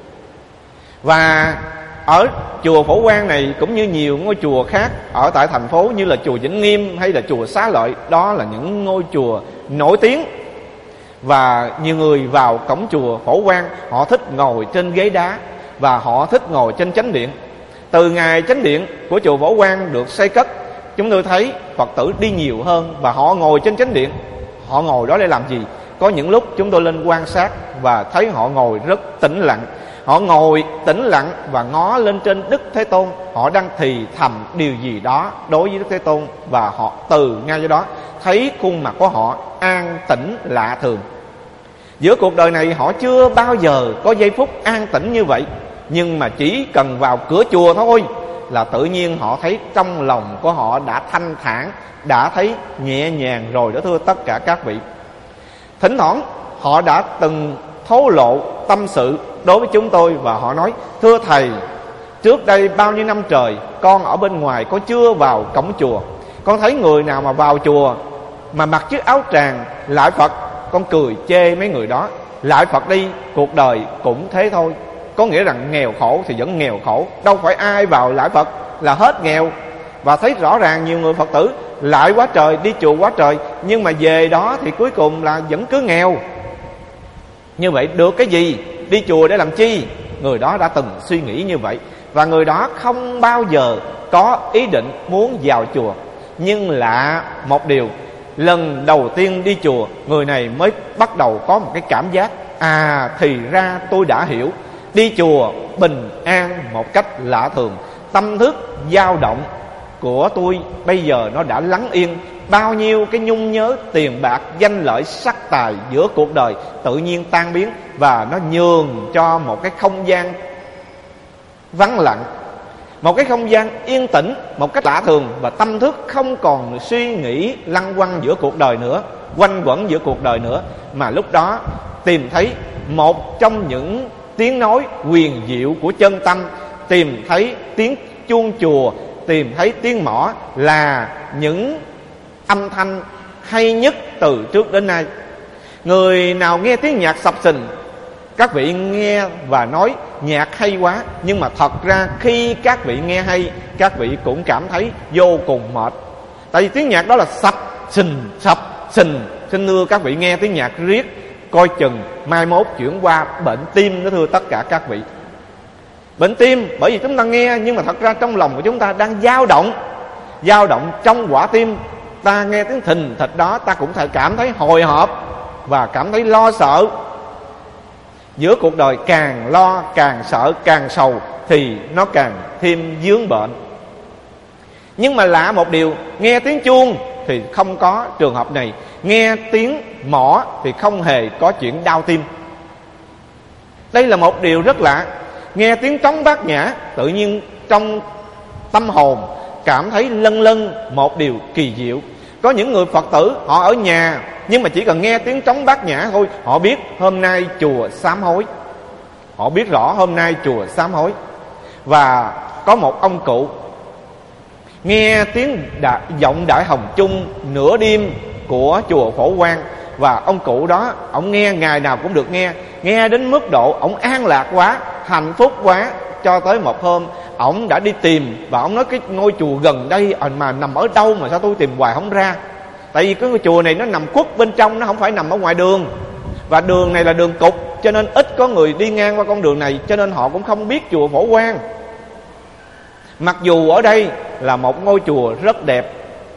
Và ở chùa Phổ Quang này cũng như nhiều ngôi chùa khác ở tại thành phố, như là chùa Vĩnh Nghiêm hay là chùa Xá Lợi, đó là những ngôi chùa nổi tiếng. Và nhiều người vào cổng chùa Phổ Quang, họ thích ngồi trên ghế đá và họ thích ngồi trên chánh điện. Từ ngày chánh điện của chùa Phổ Quang được xây cất, chúng tôi thấy Phật tử đi nhiều hơn, và họ ngồi trên chánh điện. Họ ngồi đó để làm gì? Có những lúc chúng tôi lên quan sát và thấy họ ngồi rất tĩnh lặng. Họ ngồi tĩnh lặng và ngó lên trên Đức Thế Tôn. Họ đang thì thầm điều gì đó đối với Đức Thế Tôn, và họ từ ngay do đó thấy khuôn mặt của họ an tĩnh lạ thường. Giữa cuộc đời này họ chưa bao giờ có giây phút an tĩnh như vậy, nhưng mà chỉ cần vào cửa chùa thôi là tự nhiên họ thấy trong lòng của họ đã thanh thản, đã thấy nhẹ nhàng rồi đó thưa tất cả các vị. Thỉnh thoảng họ đã từng thổ lộ tâm sự đối với chúng tôi, và họ nói: thưa thầy, trước đây bao nhiêu năm trời con ở bên ngoài, con chưa vào cổng chùa. Con thấy người nào mà vào chùa mà mặc chiếc áo tràng lại Phật, con cười chê mấy người đó. Lại Phật đi, cuộc đời cũng thế thôi. Có nghĩa rằng nghèo khổ thì vẫn nghèo khổ, đâu phải ai vào lại Phật là hết nghèo. Và thấy rõ ràng nhiều người Phật tử lại quá trời, đi chùa quá trời, nhưng mà về đó thì cuối cùng là vẫn cứ nghèo. Như vậy được cái gì? Đi chùa để làm chi? Người đó đã từng suy nghĩ như vậy, và người đó không bao giờ có ý định muốn vào chùa. Nhưng lạ một điều, lần đầu tiên đi chùa, người này mới bắt đầu có một cái cảm giác: à, thì ra tôi đã hiểu. Đi chùa bình an một cách lạ thường, tâm thức dao động của tôi bây giờ nó đã lắng yên. Bao nhiêu cái nhung nhớ tiền bạc, danh lợi, sắc tài giữa cuộc đời tự nhiên tan biến, và nó nhường cho một cái không gian vắng lặng, một cái không gian yên tĩnh một cách lạ thường. Và tâm thức không còn suy nghĩ lăng quăng giữa cuộc đời nữa, quanh quẩn giữa cuộc đời nữa, mà lúc đó tìm thấy một trong những tiếng nói huyền diệu của chân tâm, tìm thấy tiếng chuông chùa, tìm thấy tiếng mõ là những âm thanh hay nhất từ trước đến nay. Người nào nghe tiếng nhạc sập sình, các vị nghe và nói nhạc hay quá, nhưng mà thật ra khi các vị nghe hay, các vị cũng cảm thấy vô cùng mệt. Tại vì tiếng nhạc đó là sập sình sập sình. Xin thưa các vị, nghe tiếng nhạc riết coi chừng mai mốt chuyển qua bệnh tim đó, thưa tất cả các vị. Bệnh tim bởi vì chúng ta nghe, nhưng mà thật ra trong lòng của chúng ta đang dao động, dao động trong quả tim. Ta nghe tiếng thình thịch đó, ta cũng thể cảm thấy hồi hộp và cảm thấy lo sợ. Giữa cuộc đời càng lo, càng sợ, càng sầu thì nó càng thêm vướng bệnh. Nhưng mà lạ một điều, nghe tiếng chuông thì không có trường hợp này, nghe tiếng mõ thì không hề có chuyện đau tim. Đây là một điều rất lạ. Nghe tiếng trống bát nhã, tự nhiên trong tâm hồn cảm thấy lân lân một điều kỳ diệu. Có những người Phật tử họ ở nhà, nhưng mà chỉ cần nghe tiếng trống bát nhã thôi, họ biết hôm nay chùa sám hối, họ biết rõ hôm nay chùa sám hối. Và có một ông cụ nghe tiếng đại, giọng Đại Hồng Chung nửa đêm của chùa Phổ Quang, và ông cụ đó, ông nghe ngày nào cũng được nghe, nghe đến mức độ ông an lạc quá, hạnh phúc quá. Cho tới một hôm, ông đã đi tìm, và ông nói cái ngôi chùa gần đây mà nằm ở đâu mà sao tôi tìm hoài không ra. Tại vì cái ngôi chùa này nó nằm khuất bên trong, nó không phải nằm ở ngoài đường, và đường này là đường cục, cho nên ít có người đi ngang qua con đường này, cho nên họ cũng không biết chùa Phổ Quang. Mặc dù ở đây là một ngôi chùa rất đẹp.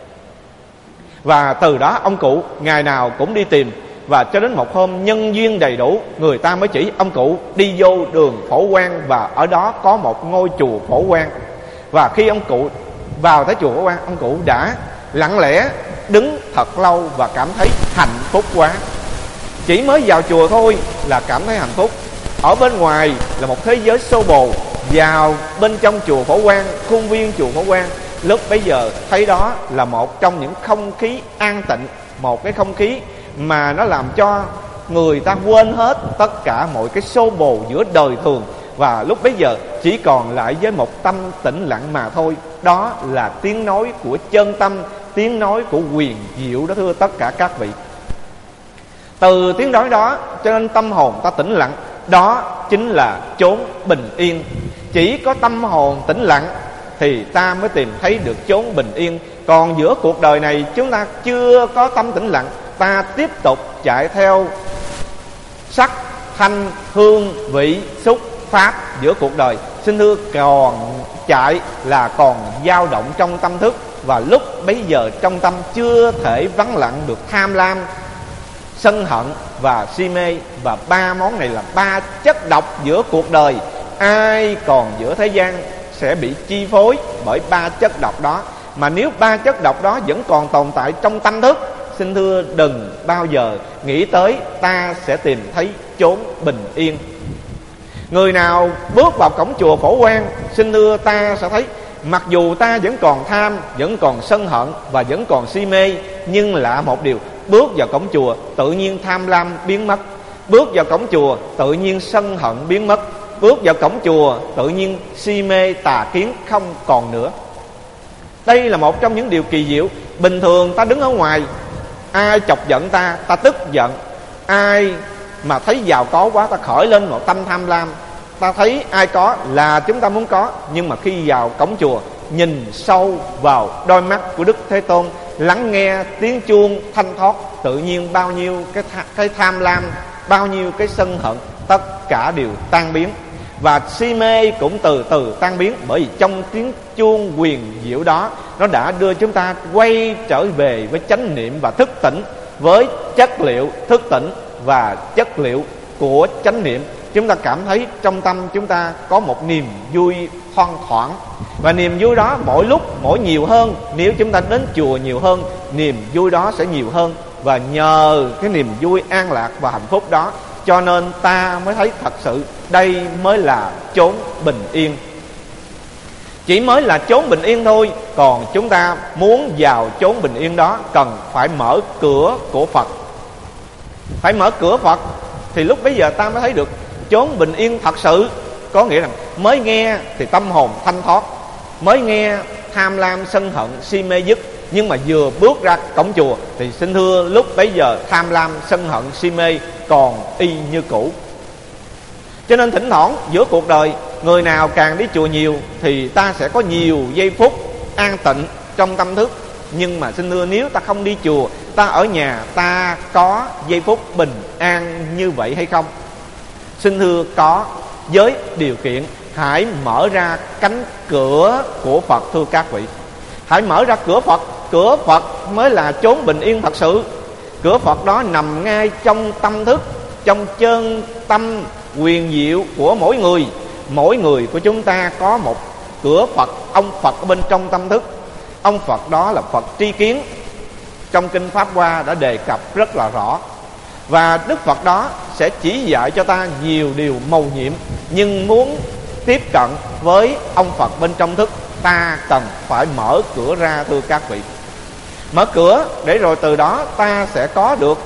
Và từ đó ông cụ ngày nào cũng đi tìm, và cho đến một hôm nhân duyên đầy đủ, người ta mới chỉ ông cụ đi vô đường Phổ Quang, và ở đó có một ngôi chùa Phổ Quang. Và khi ông cụ vào tới chùa Phổ Quang, ông cụ đã lặng lẽ đứng thật lâu và cảm thấy hạnh phúc quá. Chỉ mới vào chùa thôi là cảm thấy hạnh phúc. Ở bên ngoài là một thế giới xô bồ, vào bên trong chùa Phổ Quang, khuôn viên chùa Phổ Quang, lúc bấy giờ thấy đó là một trong những không khí an tịnh, một cái không khí mà nó làm cho người ta quên hết tất cả mọi cái xô bồ giữa đời thường. Và lúc bấy giờ chỉ còn lại với một tâm tĩnh lặng mà thôi. Đó là tiếng nói của chân tâm, tiếng nói của huyền diệu đó, thưa tất cả các vị. Từ tiếng nói đó cho nên tâm hồn ta tĩnh lặng. Đó chính là chốn bình yên. Chỉ có tâm hồn tĩnh lặng thì ta mới tìm thấy được chốn bình yên. Còn giữa cuộc đời này chúng ta chưa có tâm tĩnh lặng, ta tiếp tục chạy theo sắc, thanh, hương, vị, xúc, pháp giữa cuộc đời. Xin thưa, còn chạy là còn dao động trong tâm thức. Và lúc bấy giờ trong tâm chưa thể vắng lặng được tham lam, sân hận và si mê. Và ba món này là ba chất độc giữa cuộc đời. Ai còn giữa thế gian sẽ bị chi phối bởi ba chất độc đó. Mà nếu ba chất độc đó vẫn còn tồn tại trong tâm thức, xin thưa đừng bao giờ nghĩ tới ta sẽ tìm thấy chốn bình yên. Người nào bước vào cổng chùa Phổ Quang, xin thưa ta sẽ thấy mặc dù ta vẫn còn tham, vẫn còn sân hận và vẫn còn si mê, nhưng lạ một điều, bước vào cổng chùa tự nhiên tham lam biến mất, bước vào cổng chùa tự nhiên sân hận biến mất, bước vào cổng chùa tự nhiên si mê tà kiến không còn nữa. Đây là một trong những điều kỳ diệu. Bình thường ta đứng ở ngoài, ai chọc giận ta, ta tức giận. Ai mà thấy giàu có quá, ta khởi lên một tâm tham lam. Ta thấy ai có là chúng ta muốn có. Nhưng mà khi vào cổng chùa, nhìn sâu vào đôi mắt của Đức Thế Tôn, lắng nghe tiếng chuông thanh thoát, tự nhiên bao nhiêu cái, tha, cái tham lam, bao nhiêu cái sân hận, tất cả đều tan biến. Và si mê cũng từ từ tan biến. Bởi vì trong tiếng chuông huyền diệu đó nó đã đưa chúng ta quay trở về với chánh niệm và thức tỉnh, với chất liệu thức tỉnh và chất liệu của chánh niệm. Chúng ta cảm thấy trong tâm chúng ta có một niềm vui thoang thoảng, và niềm vui đó mỗi lúc mỗi nhiều hơn. Nếu chúng ta đến chùa nhiều hơn, niềm vui đó sẽ nhiều hơn. Và nhờ cái niềm vui an lạc và hạnh phúc đó, cho nên ta mới thấy thật sự đây mới là chốn bình yên. Chỉ mới là chốn bình yên thôi. Còn chúng ta muốn vào chốn bình yên đó, cần phải mở cửa của Phật. Phải mở cửa Phật thì lúc bấy giờ ta mới thấy được chốn bình yên thật sự. Có nghĩa là mới nghe thì tâm hồn thanh thoát, mới nghe tham lam sân hận si mê dứt. Nhưng mà vừa bước ra cổng chùa thì xin thưa lúc bấy giờ tham lam sân hận si mê còn y như cũ. Cho nên thỉnh thoảng giữa cuộc đời, người nào càng đi chùa nhiều thì ta sẽ có nhiều giây phút an tịnh trong tâm thức. Nhưng mà xin thưa, nếu ta không đi chùa, ta ở nhà, ta có giây phút bình an như vậy hay không? Xin thưa có, với điều kiện hãy mở ra cánh cửa của Phật thưa các vị. Hãy mở ra cửa Phật. Cửa Phật mới là chốn bình yên thật sự. Cửa Phật đó nằm ngay trong tâm thức, trong chân tâm quyền diệu của mỗi người. Mỗi người của chúng ta có một cửa Phật, ông Phật ở bên trong tâm thức. Ông Phật đó là Phật tri kiến. Trong Kinh Pháp Hoa đã đề cập rất là rõ. Và Đức Phật đó sẽ chỉ dạy cho ta nhiều điều mầu nhiệm. Nhưng muốn tiếp cận với ông Phật bên trong thức, ta cần phải mở cửa ra thưa các vị. Mở cửa để rồi từ đó ta sẽ có được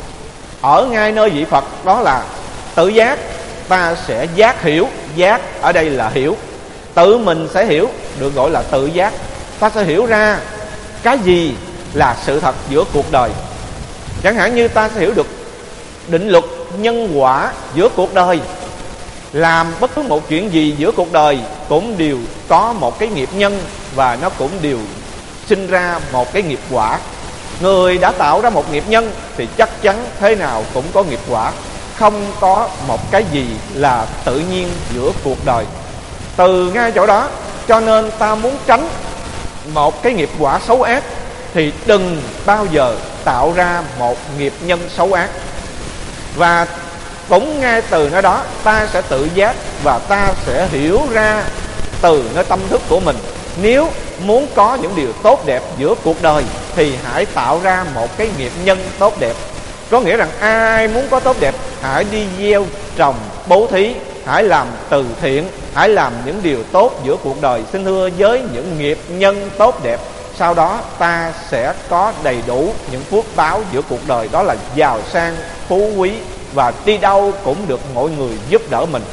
ở ngay nơi vị Phật, đó là tự giác. Ta sẽ giác hiểu. Giác ở đây là hiểu. Tự mình sẽ hiểu, được gọi là tự giác. Ta sẽ hiểu ra cái gì là sự thật giữa cuộc đời. Chẳng hạn như ta sẽ hiểu được định luật nhân quả giữa cuộc đời. Làm bất cứ một chuyện gì giữa cuộc đời cũng đều có một cái nghiệp nhân, và nó cũng đều sinh ra một cái nghiệp quả. Người đã tạo ra một nghiệp nhân thì chắc chắn thế nào cũng có nghiệp quả. Không có một cái gì là tự nhiên giữa cuộc đời. Từ ngay chỗ đó, cho nên ta muốn tránh một cái nghiệp quả xấu ác thì đừng bao giờ tạo ra một nghiệp nhân xấu ác. Và cũng ngay từ nơi đó ta sẽ tự giác, và ta sẽ hiểu ra từ nơi tâm thức của mình. Nếu muốn có những điều tốt đẹp giữa cuộc đời thì hãy tạo ra một cái nghiệp nhân tốt đẹp. Có nghĩa rằng ai muốn có tốt đẹp, hãy đi gieo trồng bố thí, hãy làm từ thiện, hãy làm những điều tốt giữa cuộc đời. Xin thưa, với những nghiệp nhân tốt đẹp, sau đó ta sẽ có đầy đủ những phước báo giữa cuộc đời. Đó là giàu sang, phú quý, và đi đâu cũng được mọi người giúp đỡ mình.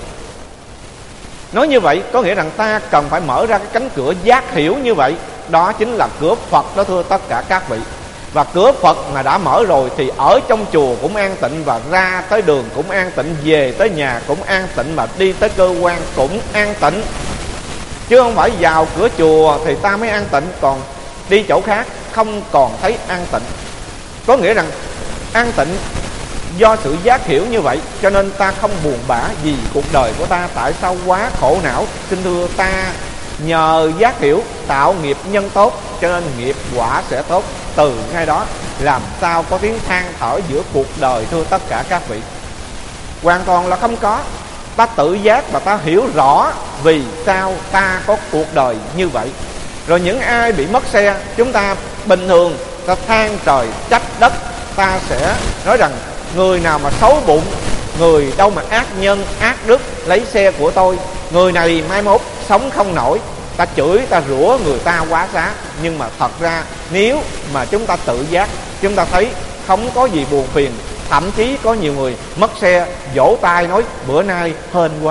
Nói như vậy có nghĩa rằng ta cần phải mở ra cái cánh cửa giác hiểu như vậy. Đó chính là cửa Phật đó thưa tất cả các vị. Và cửa Phật mà đã mở rồi thì ở trong chùa cũng an tịnh, và ra tới đường cũng an tịnh, về tới nhà cũng an tịnh, mà đi tới cơ quan cũng an tịnh. Chứ không phải vào cửa chùa thì ta mới an tịnh, còn đi chỗ khác không còn thấy an tịnh. Có nghĩa rằng an tịnh do sự giác hiểu như vậy, cho nên ta không buồn bã vì cuộc đời của ta tại sao quá khổ não. Xin thưa, ta nhờ giác hiểu tạo nghiệp nhân tốt, cho nên nghiệp quả sẽ tốt. Từ ngay đó làm sao có tiếng than thở giữa cuộc đời thưa tất cả các vị? Hoàn toàn là không có. Ta tự giác và ta hiểu rõ vì sao ta có cuộc đời như vậy. Rồi những ai bị mất xe, chúng ta bình thường ta than trời trách đất, ta sẽ nói rằng người nào mà xấu bụng, người đâu mà ác nhân ác đức lấy xe của tôi, người này mai mốt sống không nổi. Ta chửi, ta rủa người ta quá xá. Nhưng mà thật ra nếu mà chúng ta tự giác, chúng ta thấy không có gì buồn phiền. Thậm chí có nhiều người mất xe vỗ tay nói bữa nay hên quá,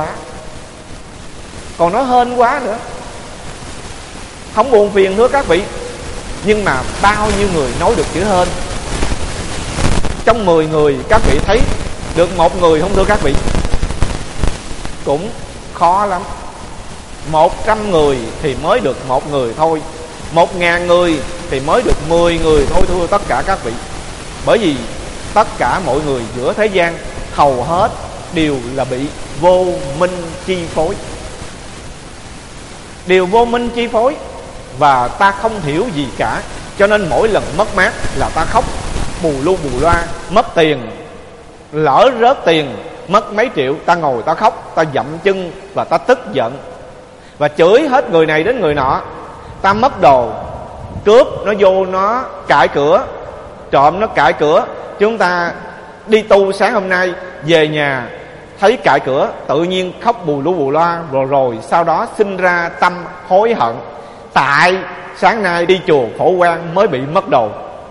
còn nói hên quá nữa, không buồn phiền nữa các vị. Nhưng mà bao nhiêu người nói được chữ hên? Trong mười người các vị thấy được một người không thưa các vị? Cũng khó lắm. Một trăm người thì mới được một người thôi. Một ngàn người thì mới được mười người thôi thưa tất cả các vị. Bởi vì tất cả mọi người giữa thế gian hầu hết đều là bị vô minh chi phối. Đều vô minh chi phối. và ta không hiểu gì cả, cho nên mỗi lần mất mát là ta khóc bù lu bù loa. Mất tiền, lỡ rớt tiền mất mấy triệu, ta ngồi ta khóc, ta dậm chân và ta tức giận và chửi hết người này đến người nọ. Ta mất đồ, cướp nó vô nó cãi cửa, trộm nó cãi cửa. Chúng ta đi tu sáng hôm nay về nhà thấy cãi cửa, tự nhiên khóc bù lu bù loa, rồi rồi sau đó sinh ra tâm hối hận, tại sáng nay đi chùa Phổ Quang mới bị mất đồ.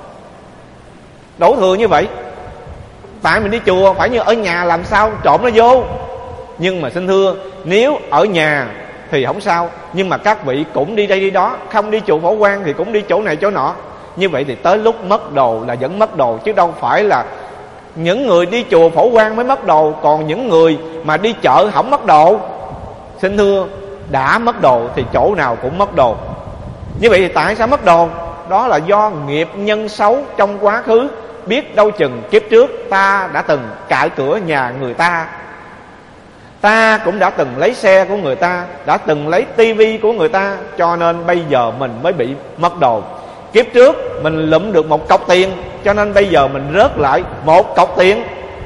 Đổ thừa như vậy. Tại mình đi chùa, phải như ở nhà làm sao trộm nó vô. Nhưng mà xin thưa, nếu ở nhà thì không sao, nhưng mà các vị cũng đi đây đi đó, không đi chùa Phổ Quang thì cũng đi chỗ này chỗ nọ. Như vậy thì tới lúc mất đồ là vẫn mất đồ, chứ đâu phải là những người đi chùa Phổ Quang mới mất đồ, còn những người mà đi chợ không mất đồ. Xin thưa, đã mất đồ thì chỗ nào cũng mất đồ. Như vậy thì tại sao mất đồ? Đó là do nghiệp nhân xấu trong quá khứ. Biết đâu chừng kiếp trước ta đã từng cãi cửa nhà người ta, ta cũng đã từng lấy xe của người ta, đã từng lấy tivi của người ta, cho nên bây giờ mình mới bị mất đồ. Kiếp trước mình lụm được một cọc tiền, cho nên bây giờ mình rớt lại một cọc tiền.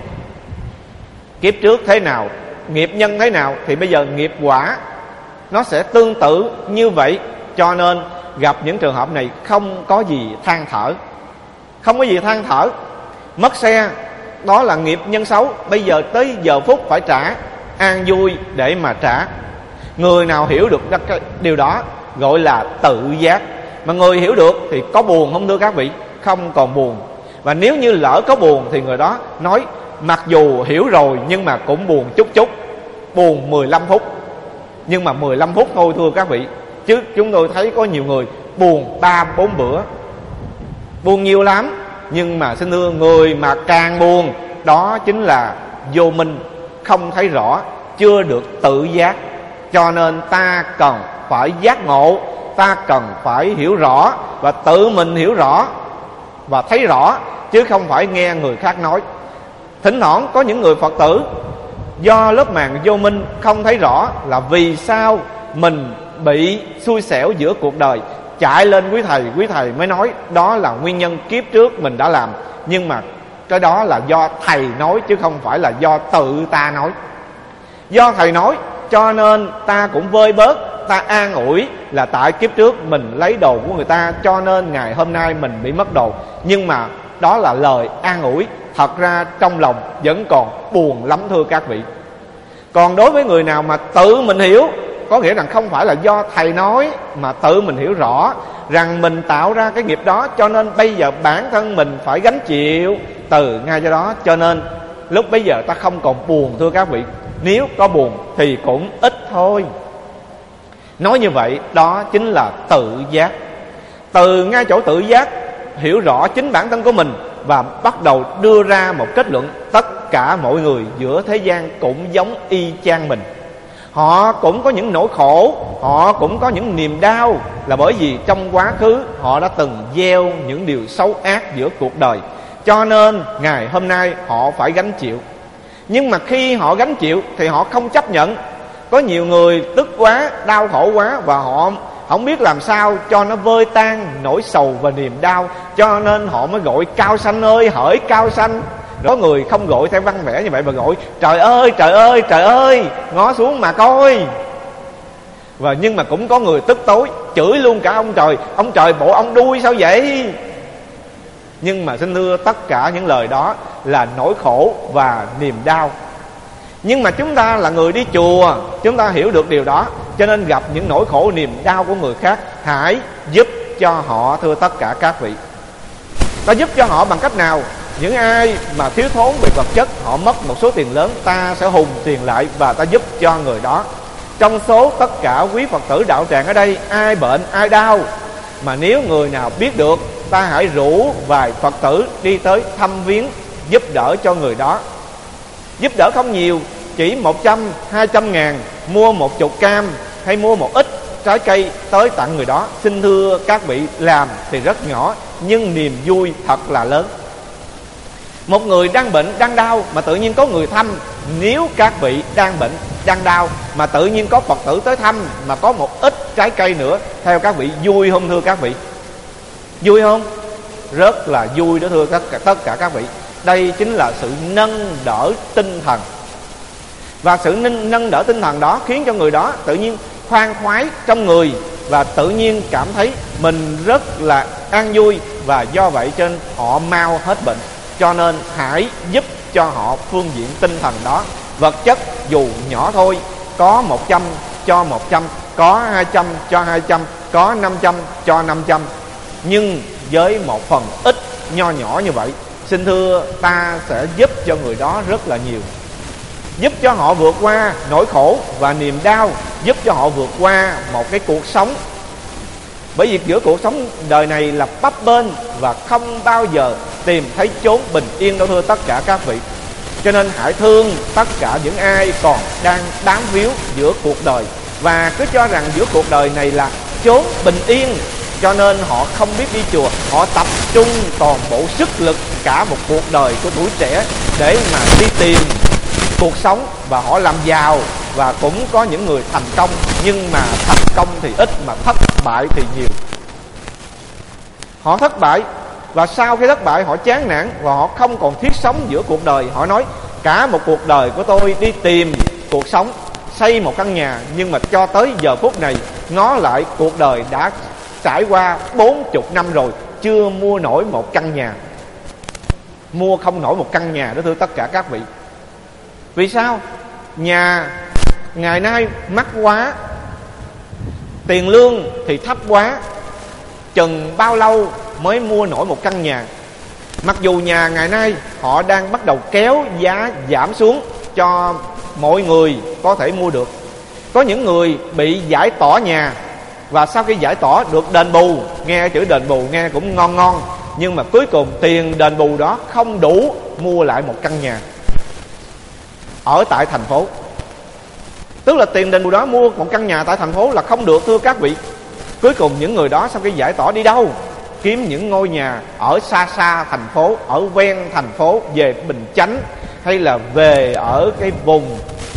Kiếp trước thế nào, nghiệp nhân thế nào, thì bây giờ nghiệp quả nó sẽ tương tự như vậy. Cho nên gặp những trường hợp này không có gì than thở. Không có gì than thở. Mất xe, đó là nghiệp nhân xấu, bây giờ tới giờ phút phải trả, an vui để mà trả. Người nào hiểu được cái điều đó gọi là tự giác. Mà người hiểu được thì có buồn không thưa các vị? Không còn buồn. Và nếu như lỡ có buồn thì người đó nói mặc dù hiểu rồi nhưng mà cũng buồn chút chút, buồn mười lăm phút. Nhưng mà mười lăm phút thôi thưa các vị. Chứ chúng tôi thấy có nhiều người buồn ba bốn bữa, buồn nhiều lắm. Nhưng mà xin thưa, người mà càng buồn đó chính là vô minh, không thấy rõ, chưa được tự giác. Cho nên ta cần phải giác ngộ, ta cần phải hiểu rõ và tự mình hiểu rõ và thấy rõ, chứ không phải nghe người khác nói. Thỉnh thoảng có những người Phật tử do lớp màn vô minh không thấy rõ là vì sao mình bị xui xẻo giữa cuộc đời, chạy lên quý thầy, quý thầy mới nói đó là nguyên nhân kiếp trước mình đã làm. Nhưng mà cái đó là do thầy nói chứ không phải là do tự ta nói. Do thầy nói cho nên ta cũng vơi bớt, ta an ủi là tại kiếp trước mình lấy đồ của người ta, cho nên ngày hôm nay mình bị mất đồ. Nhưng mà đó là lời an ủi, thật ra trong lòng vẫn còn buồn lắm thưa các vị. Còn đối với người nào mà tự mình hiểu, có nghĩa rằng không phải là do thầy nói, mà tự mình hiểu rõ rằng mình tạo ra cái nghiệp đó, cho nên bây giờ bản thân mình phải gánh chịu từ ngay do đó. Cho nên lúc bây giờ ta không còn buồn thưa các vị. Nếu có buồn thì cũng ít thôi. Nói như vậy đó chính là tự giác. Từ ngay chỗ tự giác hiểu rõ chính bản thân của mình và bắt đầu đưa ra một kết luận. Tất cả mọi người giữa thế gian cũng giống y chang mình. Họ cũng có những nỗi khổ, họ cũng có những niềm đau, là bởi vì trong quá khứ họ đã từng gieo những điều xấu ác giữa cuộc đời, cho nên ngày hôm nay họ phải gánh chịu. Nhưng mà khi họ gánh chịu thì họ không chấp nhận. Có nhiều người tức quá, đau khổ quá, và họ không biết làm sao cho nó vơi tan nỗi sầu và niềm đau, cho nên họ mới gọi cao sanh ơi hỡi cao sanh. Có người không gọi theo văn vẻ như vậy mà gọi trời ơi trời ơi trời ơi, ngó xuống mà coi. Và nhưng mà cũng có người tức tối chửi luôn cả ông trời. Ông trời bộ ông đuôi sao vậy? Nhưng mà xin thưa, tất cả những lời đó là nỗi khổ và niềm đau. Nhưng mà chúng ta là người đi chùa, chúng ta hiểu được điều đó, cho nên gặp những nỗi khổ niềm đau của người khác, hãy giúp cho họ thưa tất cả các vị. Ta giúp cho họ bằng cách nào? Những ai mà thiếu thốn về vật chất, họ mất một số tiền lớn, ta sẽ hùng tiền lại và ta giúp cho người đó. Trong số tất cả quý Phật tử đạo tràng ở đây, ai bệnh, ai đau, mà nếu người nào biết được, ta hãy rủ vài Phật tử đi tới thăm viếng, giúp đỡ cho người đó. Giúp đỡ không nhiều, chỉ một trăm, hai trăm ngàn, mua một chục cam hay mua một ít trái cây tới tặng người đó. Xin thưa các vị, làm thì rất nhỏ nhưng niềm vui thật là lớn. Một người đang bệnh, đang đau mà tự nhiên có người thăm. Nếu các vị đang bệnh, đang đau mà tự nhiên có Phật tử tới thăm, mà có một ít trái cây nữa, theo các vị vui không thưa các vị? Vui không? Rất là vui đó thưa tất cả, tất cả các vị. Đây chính là sự nâng đỡ tinh thần. Và sự nâng, nâng đỡ tinh thần đó khiến cho người đó tự nhiên khoan khoái trong người, và tự nhiên cảm thấy mình rất là an vui. Và do vậy cho nên họ mau hết bệnh. Cho nên hãy giúp cho họ phương diện tinh thần đó. Vật chất dù nhỏ thôi, có một trăm cho một trăm, có hai trăm cho hai trăm, có năm trăm cho năm trăm. Nhưng với một phần ít nho nhỏ như vậy, xin thưa ta sẽ giúp cho người đó rất là nhiều. Giúp cho họ vượt qua nỗi khổ và niềm đau, giúp cho họ vượt qua một cái cuộc sống. Bởi vì giữa cuộc sống đời này là bấp bênh và không bao giờ tìm thấy chốn bình yên đâu thưa tất cả các vị. Cho nên hãy thương tất cả những ai còn đang bám víu giữa cuộc đời, và cứ cho rằng giữa cuộc đời này là chốn bình yên, cho nên họ không biết đi chùa. Họ tập trung toàn bộ sức lực cả một cuộc đời của tuổi trẻ để mà đi tìm cuộc sống, và họ làm giàu. Và cũng có những người thành công, nhưng mà thành công thì ít mà thất bại thì nhiều. Họ thất bại, và sau khi thất bại họ chán nản, và họ không còn thiết sống giữa cuộc đời. Họ nói cả một cuộc đời của tôi đi tìm cuộc sống, xây một căn nhà, nhưng mà cho tới giờ phút này ngó lại cuộc đời đã trải qua bốn mươi năm rồi, chưa mua nổi một căn nhà. Mua không nổi một căn nhà đó thưa tất cả các vị. Vì sao? Nhà ngày nay mắc quá, tiền lương thì thấp quá, chừng bao lâu mới mua nổi một căn nhà. Mặc dù nhà ngày nay họ đang bắt đầu kéo giá giảm xuống cho mọi người có thể mua được. Có những người bị giải tỏa nhà, và sau khi giải tỏa được đền bù, nghe chữ đền bù nghe cũng ngon ngon, nhưng mà cuối cùng tiền đền bù đó không đủ mua lại một căn nhà ở tại thành phố. Tức là tiền đền bù đó mua một căn nhà tại thành phố là không được thưa các vị. Cuối cùng những người đó sau khi giải tỏa đi đâu? Kiếm những ngôi nhà ở xa xa thành phố, ở ven thành phố, về Bình Chánh, hay là về ở cái vùng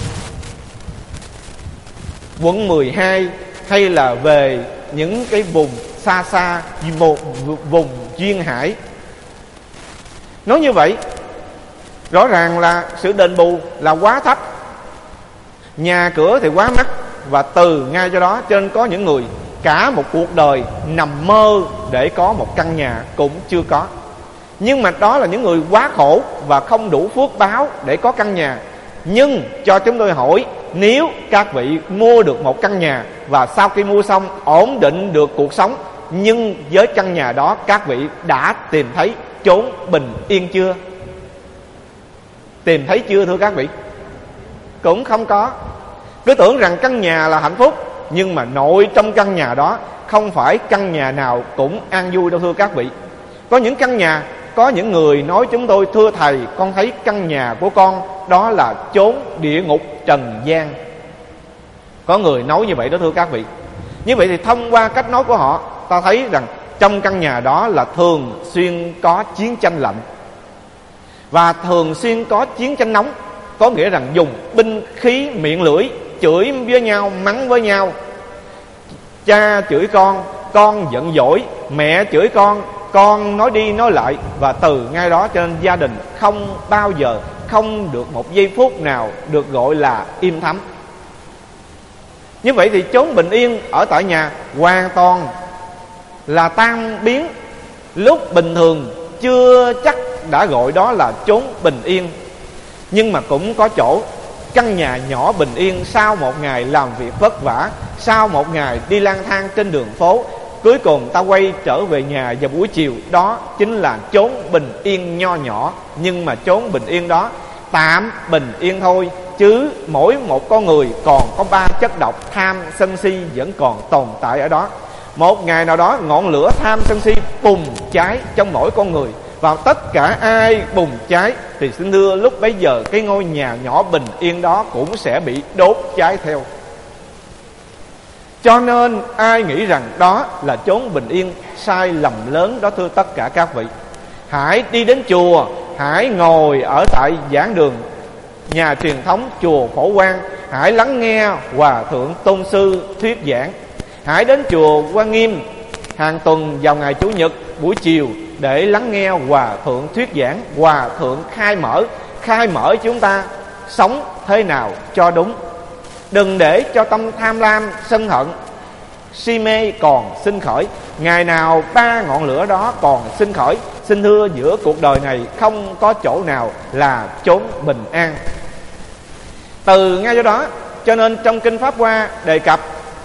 quận mười hai, hay là về những cái vùng xa xa, vùng, vùng duyên hải. Nói như vậy rõ ràng là sự đền bù là quá thấp, nhà cửa thì quá mắc, và từ ngay cho đó cho nên có những người cả một cuộc đời nằm mơ để có một căn nhà cũng chưa có. Nhưng mà đó là những người quá khổ và không đủ phước báo để có căn nhà. Nhưng cho chúng tôi hỏi, nếu các vị mua được một căn nhà, và sau khi mua xong ổn định được cuộc sống, nhưng với căn nhà đó các vị đã tìm thấy chốn bình yên chưa? Tìm thấy chưa thưa các vị? Cũng không có. Cứ tưởng rằng căn nhà là hạnh phúc, nhưng mà nội trong căn nhà đó không phải căn nhà nào cũng an vui đâu thưa các vị. Có những căn nhà, có những người nói chúng tôi: thưa thầy, con thấy căn nhà của con đó là chốn địa ngục trần gian. Có người nói như vậy đó thưa các vị. Như vậy thì thông qua cách nói của họ, ta thấy rằng trong căn nhà đó là thường xuyên có chiến tranh lạnh, và thường xuyên có chiến tranh nóng. Có nghĩa rằng dùng binh khí miệng lưỡi, chửi với nhau, mắng với nhau. Cha chửi con, con giận dỗi. Mẹ chửi con, con nói đi nói lại. Và từ ngay đó cho nên gia đình không bao giờ, không được một giây phút nào được gọi là im thấm. Như vậy thì chốn bình yên ở tại nhà hoàn toàn là tan biến. Lúc bình thường chưa chắc đã gọi đó là chốn bình yên. Nhưng mà cũng có chỗ căn nhà nhỏ bình yên, sau một ngày làm việc vất vả, sau một ngày đi lang thang trên đường phố, cuối cùng ta quay trở về nhà vào buổi chiều. Đó chính là chốn bình yên nho nhỏ. Nhưng mà chốn bình yên đó tạm bình yên thôi, chứ mỗi một con người còn có ba chất độc tham sân si vẫn còn tồn tại ở đó. Một ngày nào đó ngọn lửa tham sân si bùng cháy trong mỗi con người, và tất cả ai bùng cháy thì xin thưa lúc bấy giờ cái ngôi nhà nhỏ bình yên đó cũng sẽ bị đốt cháy theo. Cho nên ai nghĩ rằng đó là chốn bình yên, sai lầm lớn đó thưa tất cả các vị. Hãy đi đến chùa hãy ngồi ở tại giảng đường nhà truyền thống chùa Phổ Quang, hãy lắng nghe Hòa Thượng Tôn Sư thuyết giảng. Hãy đến chùa Quan Nghiêm hàng tuần vào ngày Chủ nhật buổi chiều để lắng nghe Hòa Thượng thuyết giảng. Hòa Thượng khai mở, khai mở chúng ta sống thế nào cho đúng. Đừng để cho tâm tham lam, sân hận, si mê còn sinh khởi. Ngày nào ba ngọn lửa đó còn sinh khởi, xin thưa giữa cuộc đời này không có chỗ nào là chốn bình an. Từ ngay do đó cho nên trong Kinh Pháp Hoa đề cập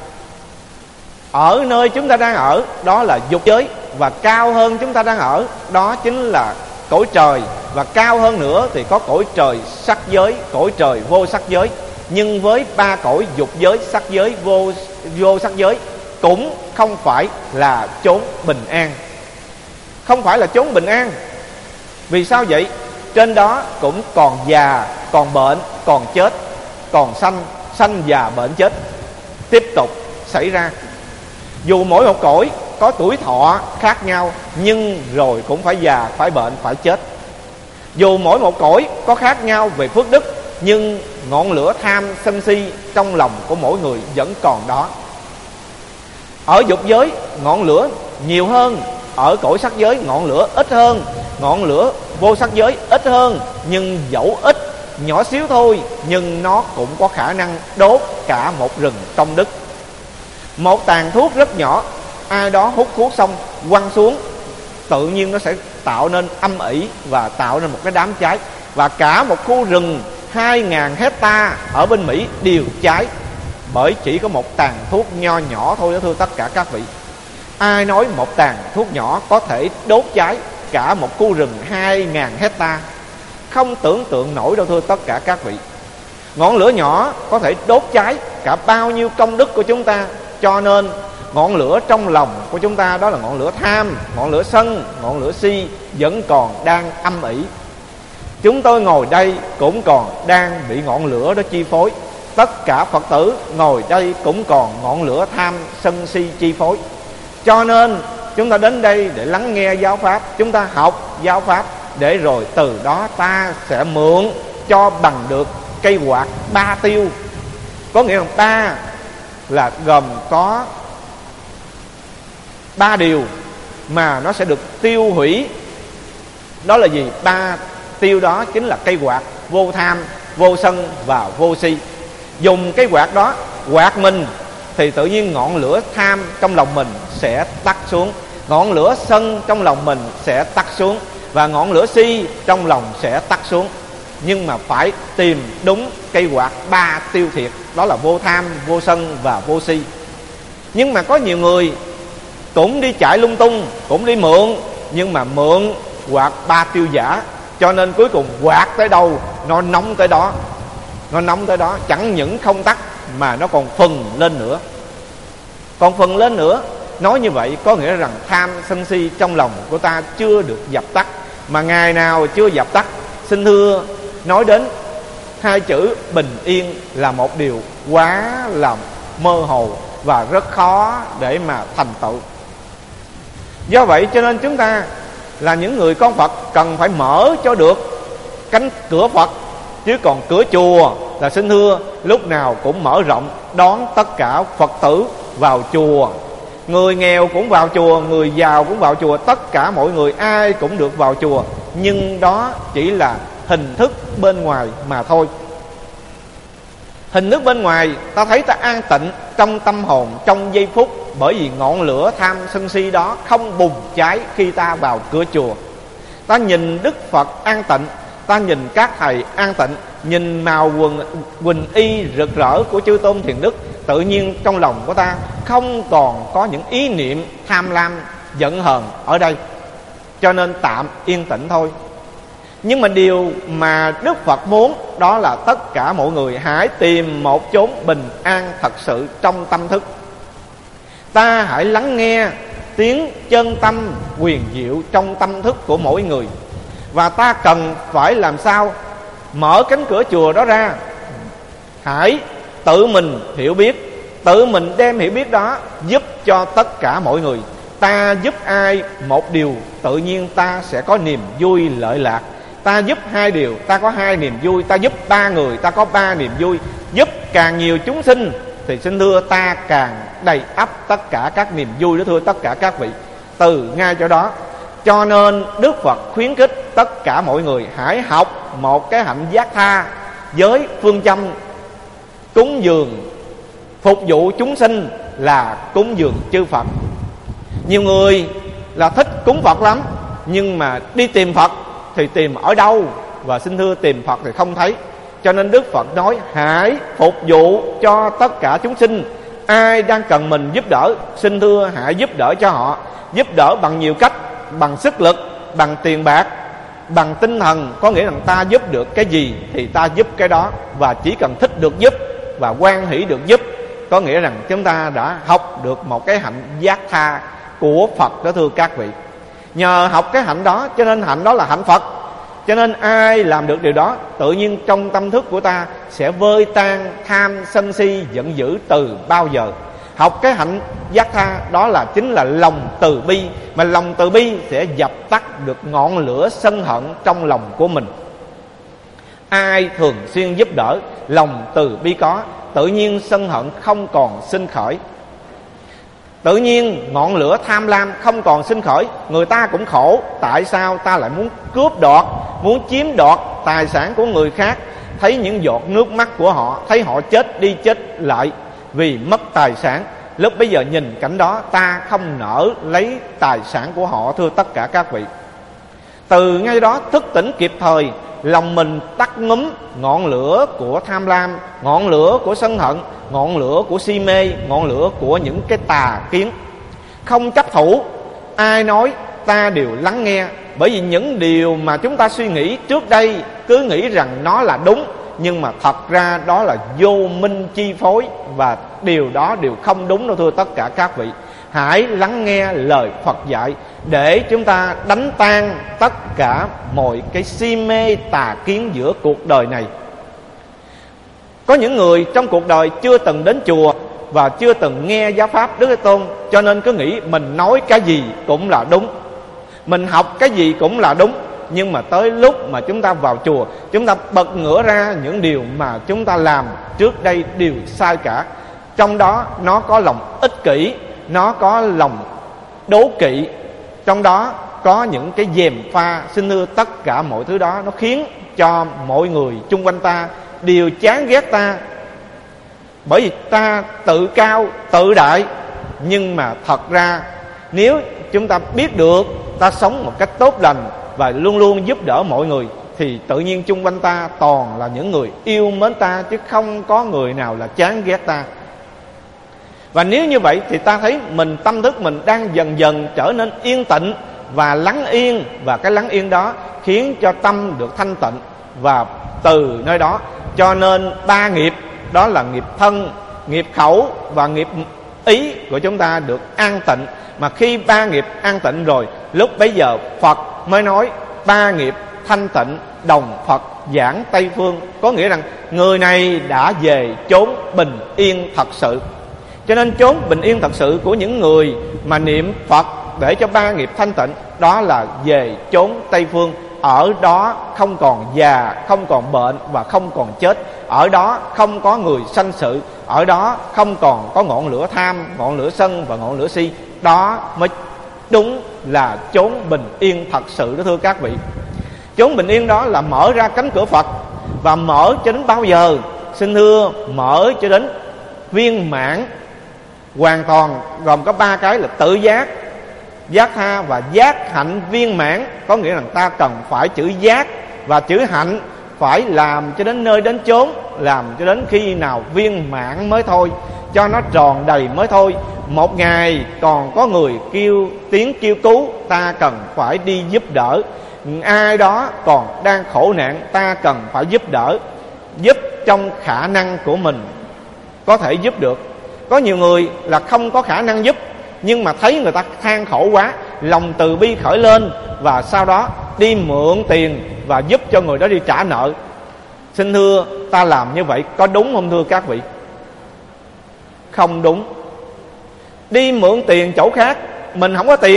ở nơi chúng ta đang ở đó là dục giới, và cao hơn chúng ta đang ở đó chính là cõi trời, và cao hơn nữa thì có cõi trời sắc giới, cõi trời vô sắc giới. Nhưng với ba cõi dục giới, sắc giới, vô vô sắc giới cũng không phải là chốn bình an. Không phải là chốn bình an. Vì sao vậy? Trên đó cũng còn già, còn bệnh, còn chết, còn sanh, sanh già bệnh chết tiếp tục xảy ra. Dù mỗi một cõi có tuổi thọ khác nhau, nhưng rồi cũng phải già, phải bệnh, phải chết. Dù mỗi một cõi có khác nhau về phước đức, nhưng ngọn lửa tham sân si trong lòng của mỗi người vẫn còn đó. Ở dục giới ngọn lửa nhiều hơn, ở cõi sắc giới ngọn lửa ít hơn, ngọn lửa vô sắc giới ít hơn. Nhưng dẫu ít, nhỏ xíu thôi, nhưng nó cũng có khả năng đốt cả một rừng công đức. Một tàn thuốc rất nhỏ, ai đó hút thuốc xong quăng xuống, tự nhiên nó sẽ tạo nên âm ỉ và tạo nên một cái đám cháy. Và cả một khu rừng hai ngàn hecta ở bên Mỹ đều cháy, bởi chỉ có một tàn thuốc nho nhỏ thôi đó thưa tất cả các vị. Ai nói một tàn thuốc nhỏ có thể đốt cháy cả một khu rừng hai ngàn hecta? Không tưởng tượng nổi đâu thưa tất cả các vị. Ngọn lửa nhỏ có thể đốt cháy cả bao nhiêu công đức của chúng ta. Cho nên ngọn lửa trong lòng của chúng ta, đó là ngọn lửa tham, ngọn lửa sân, ngọn lửa si vẫn còn đang âm ỉ. Chúng tôi ngồi đây cũng còn đang bị ngọn lửa đó chi phối. Tất cả Phật tử ngồi đây cũng còn ngọn lửa tham sân si chi phối. Cho nên chúng ta đến đây để lắng nghe giáo pháp, chúng ta học giáo pháp, để rồi từ đó ta sẽ mượn cho bằng được cây quạt ba tiêu. Có nghĩa là ba là gồm có ba điều mà nó sẽ được tiêu hủy. Đó là gì? Ba tiêu đó chính là cây quạt vô tham, vô sân và vô si. Dùng cái quạt đó quạt mình thì tự nhiên ngọn lửa tham trong lòng mình sẽ tắt xuống, ngọn lửa sân trong lòng mình sẽ tắt xuống, và ngọn lửa si trong lòng sẽ tắt xuống. Nhưng mà phải tìm đúng cây quạt ba tiêu thiệt, đó là vô tham, vô sân và vô si. Nhưng mà có nhiều người cũng đi chạy lung tung, cũng đi mượn, nhưng mà mượn quạt ba tiêu giả, cho nên cuối cùng quạt tới đâu nó nóng tới đó. Nó nóng tới đó, chẳng những không tắt mà nó còn phừng lên nữa. Còn phừng lên nữa. Nói như vậy có nghĩa rằng tham sân si trong lòng của ta chưa được dập tắt. Mà ngày nào chưa dập tắt, xin thưa, nói đến hai chữ bình yên là một điều quá là mơ hồ và rất khó để mà thành tựu. Do vậy cho nên chúng ta là những người con Phật cần phải mở cho được cánh cửa Phật. Chứ còn cửa chùa là xin thưa lúc nào cũng mở rộng, đón tất cả Phật tử vào chùa. Người nghèo cũng vào chùa, người giàu cũng vào chùa, tất cả mọi người ai cũng được vào chùa. Nhưng đó chỉ là hình thức bên ngoài mà thôi. Hình thức bên ngoài ta thấy ta an tịnh trong tâm hồn trong giây phút, bởi vì ngọn lửa tham sân si đó không bùng cháy khi ta vào cửa chùa. Ta nhìn Đức Phật an tịnh, ta nhìn các thầy an tịnh, nhìn màu quần quỳnh y rực rỡ của chư tôn thiền đức, tự nhiên trong lòng của ta không còn có những ý niệm tham lam giận hờn ở đây. Cho nên tạm yên tĩnh thôi. Nhưng mà điều mà Đức Phật muốn đó là tất cả mọi người hãy tìm một chốn bình an thật sự trong tâm thức. Ta hãy lắng nghe tiếng chân tâm huyền diệu trong tâm thức của mỗi người. Và ta cần phải làm sao mở cánh cửa chùa đó ra. Hãy tự mình hiểu biết, tự mình đem hiểu biết đó giúp cho tất cả mọi người. Ta giúp ai một điều, tự nhiên ta sẽ có niềm vui lợi lạc. Ta giúp hai điều, ta có hai niềm vui. Ta giúp ba người, ta có ba niềm vui. Giúp càng nhiều chúng sinh thì xin thưa ta càng đầy ắp tất cả các niềm vui đó thưa tất cả các vị. Từ ngay chỗ đó, cho nên Đức Phật khuyến khích tất cả mọi người hãy học một cái hạnh giác tha với phương châm cúng dường phục vụ chúng sinh là cúng dường chư Phật. Nhiều người là thích cúng Phật lắm, nhưng mà đi tìm Phật thì tìm ở đâu? Và xin thưa tìm Phật thì không thấy. Cho nên Đức Phật nói hãy phục vụ cho tất cả chúng sinh. Ai đang cần mình giúp đỡ, xin thưa hãy giúp đỡ cho họ. Giúp đỡ bằng nhiều cách, bằng sức lực, bằng tiền bạc, bằng tinh thần. Có nghĩa là ta giúp được cái gì thì ta giúp cái đó. Và chỉ cần thích được giúp và hoan hỷ được giúp, có nghĩa rằng chúng ta đã học được một cái hạnh giác tha của Phật đó thưa các vị. Nhờ học cái hạnh đó cho nên hạnh đó là hạnh Phật. Cho nên ai làm được điều đó, tự nhiên trong tâm thức của ta sẽ vơi tan tham sân si giận dữ từ bao giờ. Học cái hạnh giác tha đó là chính là lòng từ bi. Mà lòng từ bi sẽ dập tắt được ngọn lửa sân hận trong lòng của mình. Ai thường xuyên giúp đỡ, lòng từ bi có, tự nhiên sân hận không còn sinh khởi. Tự nhiên ngọn lửa tham lam không còn sinh khởi. Người ta cũng khổ, tại sao ta lại muốn cướp đoạt, muốn chiếm đoạt tài sản của người khác? Thấy những giọt nước mắt của họ, thấy họ chết đi chết lại vì mất tài sản. Lúc bây giờ nhìn cảnh đó, ta không nỡ lấy tài sản của họ thưa tất cả các vị. Từ ngay đó thức tỉnh kịp thời, lòng mình tắt ngúm ngọn lửa của tham lam, ngọn lửa của sân hận, ngọn lửa của si mê, ngọn lửa của những cái tà kiến. Không chấp thủ, ai nói ta đều lắng nghe. Bởi vì những điều mà chúng ta suy nghĩ trước đây cứ nghĩ rằng nó là đúng, nhưng mà thật ra đó là vô minh chi phối. Và điều đó đều không đúng đâu thưa tất cả các vị. Hãy lắng nghe lời Phật dạy để chúng ta đánh tan tất cả mọi cái si mê tà kiến giữa cuộc đời này. Có những người trong cuộc đời chưa từng đến chùa và chưa từng nghe giáo pháp Đức Thế Tôn, cho nên cứ nghĩ mình nói cái gì cũng là đúng, mình học cái gì cũng là đúng. Nhưng mà tới lúc mà chúng ta vào chùa, chúng ta bật ngửa ra những điều mà chúng ta làm trước đây đều sai cả. Trong đó nó có lòng ích kỷ, nó có lòng đố kỵ, trong đó có những cái gièm pha. Xin thưa tất cả mọi thứ đó nó khiến cho mọi người chung quanh ta đều chán ghét ta. Bởi vì ta tự cao, tự đại. Nhưng mà thật ra nếu chúng ta biết được ta sống một cách tốt lành và luôn luôn giúp đỡ mọi người, thì tự nhiên chung quanh ta toàn là những người yêu mến ta, chứ không có người nào là chán ghét ta. Và nếu như vậy thì ta thấy mình, tâm thức mình đang dần dần trở nên yên tịnh và lắng yên. Và cái lắng yên đó khiến cho tâm được thanh tịnh. Và từ nơi đó cho nên ba nghiệp, đó là nghiệp thân, nghiệp khẩu và nghiệp ý của chúng ta được an tịnh. Mà khi ba nghiệp an tịnh rồi, lúc bấy giờ Phật mới nói ba nghiệp thanh tịnh đồng Phật giảng Tây Phương. Có nghĩa rằng người này đã về chốn bình yên thật sự. Cho nên chốn bình yên thật sự của những người mà niệm Phật để cho ba nghiệp thanh tịnh, đó là về chốn Tây Phương. Ở đó không còn già, không còn bệnh và không còn chết. Ở đó không có người sanh sự. Ở đó không còn có ngọn lửa tham, ngọn lửa sân và ngọn lửa si. Đó mới đúng là chốn bình yên thật sự đó thưa các vị. Chốn bình yên đó là mở ra cánh cửa Phật. Và mở cho đến bao giờ? Xin thưa, mở cho đến viên mãn hoàn toàn, gồm có ba cái là tự giác, giác tha và giác hạnh viên mãn. Có nghĩa là ta cần phải chữ giác và chữ hạnh phải làm cho đến nơi đến chốn, làm cho đến khi nào viên mãn mới thôi, cho nó tròn đầy mới thôi. Một ngày còn có người kêu tiếng kêu cứu, ta cần phải đi giúp đỡ. Ai đó còn đang khổ nạn, ta cần phải giúp đỡ, giúp trong khả năng của mình có thể giúp được. Có nhiều người là không có khả năng giúp, nhưng mà thấy người ta than khổ quá, lòng từ bi khởi lên, và sau đó đi mượn tiền và giúp cho người đó đi trả nợ. Xin thưa, ta làm như vậy có đúng không thưa các vị? Không đúng. Đi mượn tiền chỗ khác, mình không có tiền,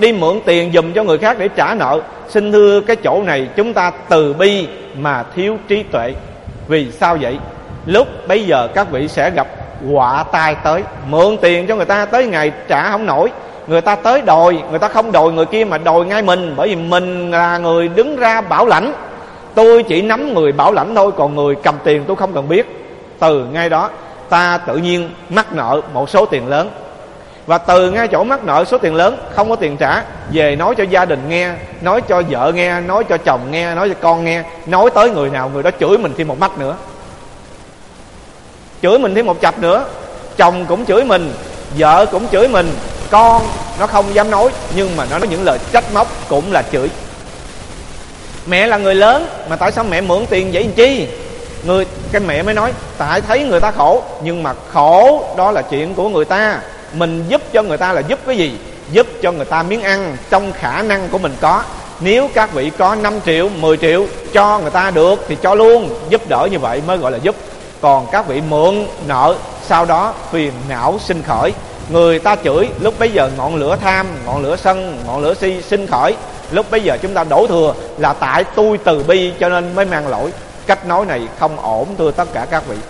đi mượn tiền giùm cho người khác để trả nợ. Xin thưa, cái chỗ này chúng ta từ bi mà thiếu trí tuệ. Vì sao vậy? Lúc bấy giờ các vị sẽ gặp họa tai tới. Mượn tiền cho người ta tới ngày trả không nổi, người ta tới đòi, người ta không đòi người kia mà đòi ngay mình. Bởi vì mình là người đứng ra bảo lãnh, tôi chỉ nắm người bảo lãnh thôi, còn người cầm tiền tôi không cần biết. Từ ngay đó ta tự nhiên mắc nợ một số tiền lớn. Và từ ngay chỗ mắc nợ số tiền lớn, không có tiền trả, về nói cho gia đình nghe, nói cho vợ nghe, nói cho chồng nghe, nói cho con nghe. Nói tới người nào người đó chửi mình thêm một mắt nữa, chửi mình thêm một chập nữa. Chồng cũng chửi mình, vợ cũng chửi mình, con nó không dám nói, nhưng mà nó nói những lời trách móc cũng là chửi. Mẹ là người lớn mà tại sao mẹ mượn tiền vậy làm chi? Người cái mẹ mới nói tại thấy người ta khổ, nhưng mà khổ đó là chuyện của người ta, mình giúp cho người ta là giúp cái gì? Giúp cho người ta miếng ăn trong khả năng của mình có. Nếu các vị có năm triệu, mười triệu cho người ta được thì cho luôn, giúp đỡ như vậy mới gọi là giúp. Còn các vị mượn nợ, sau đó phiền não sinh khởi, người ta chửi, lúc bấy giờ ngọn lửa tham, ngọn lửa sân, ngọn lửa si sinh khởi. Lúc bấy giờ chúng ta đổ thừa là tại tôi từ bi cho nên mới mang lỗi. Cách nói này không ổn thưa tất cả các vị.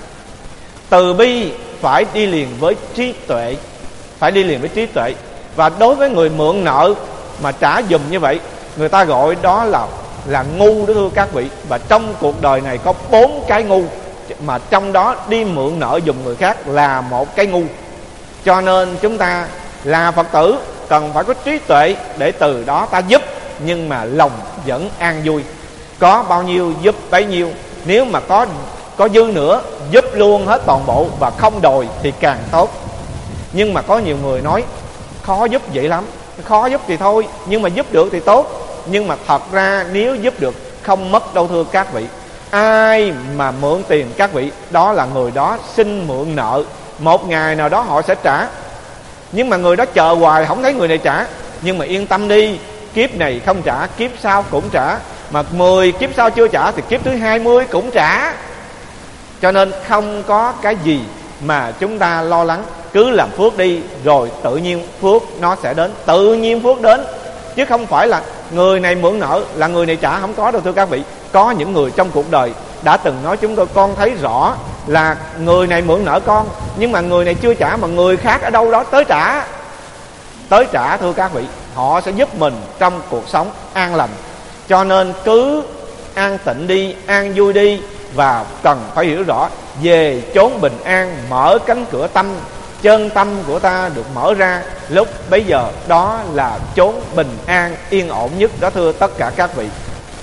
Từ bi phải đi liền với trí tuệ, phải đi liền với trí tuệ. Và đối với người mượn nợ mà trả giùm như vậy, người ta gọi đó là là ngu đó thưa các vị. Và trong cuộc đời này có bốn cái ngu, mà trong đó đi mượn nợ giùm người khác là một cái ngu. Cho nên chúng ta là Phật tử cần phải có trí tuệ để từ đó ta giúp, nhưng mà lòng vẫn an vui. Có bao nhiêu giúp bấy nhiêu. Nếu mà có có dư nữa, giúp luôn hết toàn bộ và không đòi thì càng tốt. Nhưng mà có nhiều người nói khó giúp vậy lắm, khó giúp thì thôi, nhưng mà giúp được thì tốt. Nhưng mà thật ra nếu giúp được không mất đâu thưa các vị. Ai mà mượn tiền các vị, đó là người đó xin mượn nợ, một ngày nào đó họ sẽ trả. Nhưng mà người đó chờ hoài không thấy người này trả. Nhưng mà yên tâm đi, kiếp này không trả, kiếp sau cũng trả. Mà mười kiếp sau chưa trả thì kiếp thứ hai mươi cũng trả. Cho nên không có cái gì mà chúng ta lo lắng. Cứ làm phước đi, rồi tự nhiên phước nó sẽ đến. Tự nhiên phước đến, chứ không phải là người này mượn nợ là người này trả, không có đâu thưa các vị. Có những người trong cuộc đời đã từng nói chúng tôi, con thấy rõ là người này mượn nợ con, nhưng mà người này chưa trả, mà người khác ở đâu đó tới trả. Tới trả thưa các vị, họ sẽ giúp mình trong cuộc sống an lành. Cho nên cứ an tịnh đi, an vui đi. Và cần phải hiểu rõ về chốn bình an, mở cánh cửa tâm, chân tâm của ta được mở ra. Lúc bấy giờ đó là chốn bình an yên ổn nhất đó thưa tất cả các vị.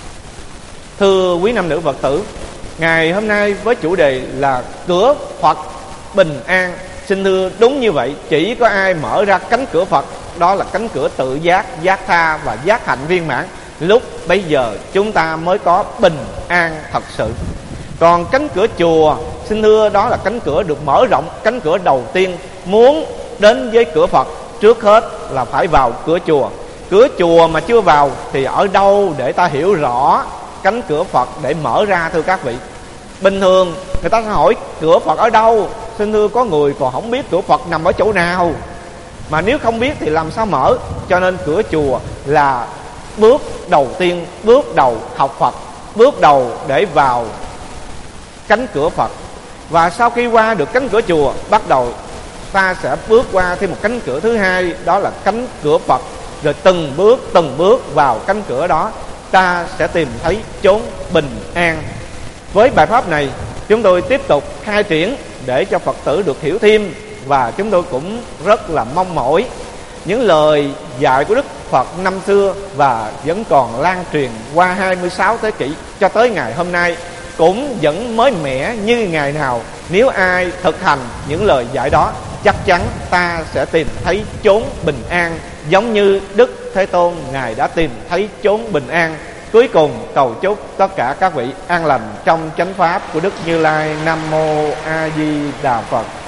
Thưa quý nam nữ Phật tử, ngày hôm nay với chủ đề là cửa Phật bình an. Xin thưa đúng như vậy, chỉ có ai mở ra cánh cửa Phật, đó là cánh cửa tự giác, giác tha và giác hạnh viên mãn. Lúc bấy giờ chúng ta mới có bình an thật sự. Còn cánh cửa chùa, xin thưa đó là cánh cửa được mở rộng, cánh cửa đầu tiên. Muốn đến với cửa Phật, trước hết là phải vào cửa chùa. Cửa chùa mà chưa vào thì ở đâu để ta hiểu rõ cánh cửa Phật để mở ra thưa các vị? Bình thường người ta sẽ hỏi cửa Phật ở đâu. Xin thưa có người còn không biết cửa Phật nằm ở chỗ nào. Mà nếu không biết thì làm sao mở? Cho nên cửa chùa là bước đầu tiên, bước đầu học Phật, bước đầu để vào cánh cửa Phật. Và sau khi qua được cánh cửa chùa, bắt đầu ta sẽ bước qua thêm một cánh cửa thứ hai, đó là cánh cửa Phật. Rồi từng bước từng bước vào cánh cửa đó, ta sẽ tìm thấy chốn bình an. Với bài pháp này chúng tôi tiếp tục khai triển để cho Phật tử được hiểu thêm. Và chúng tôi cũng rất là mong mỏi những lời dạy của Đức Phật năm xưa và vẫn còn lan truyền qua hai mươi sáu thế kỷ cho tới ngày hôm nay cũng vẫn mới mẻ như ngày nào. Nếu ai thực hành những lời dạy đó, chắc chắn ta sẽ tìm thấy chốn bình an, giống như Đức Thế Tôn Ngài đã tìm thấy chốn bình an. Cuối cùng cầu chúc tất cả các vị an lành trong chánh pháp của Đức Như Lai. Nam Mô A Di Đà Phật.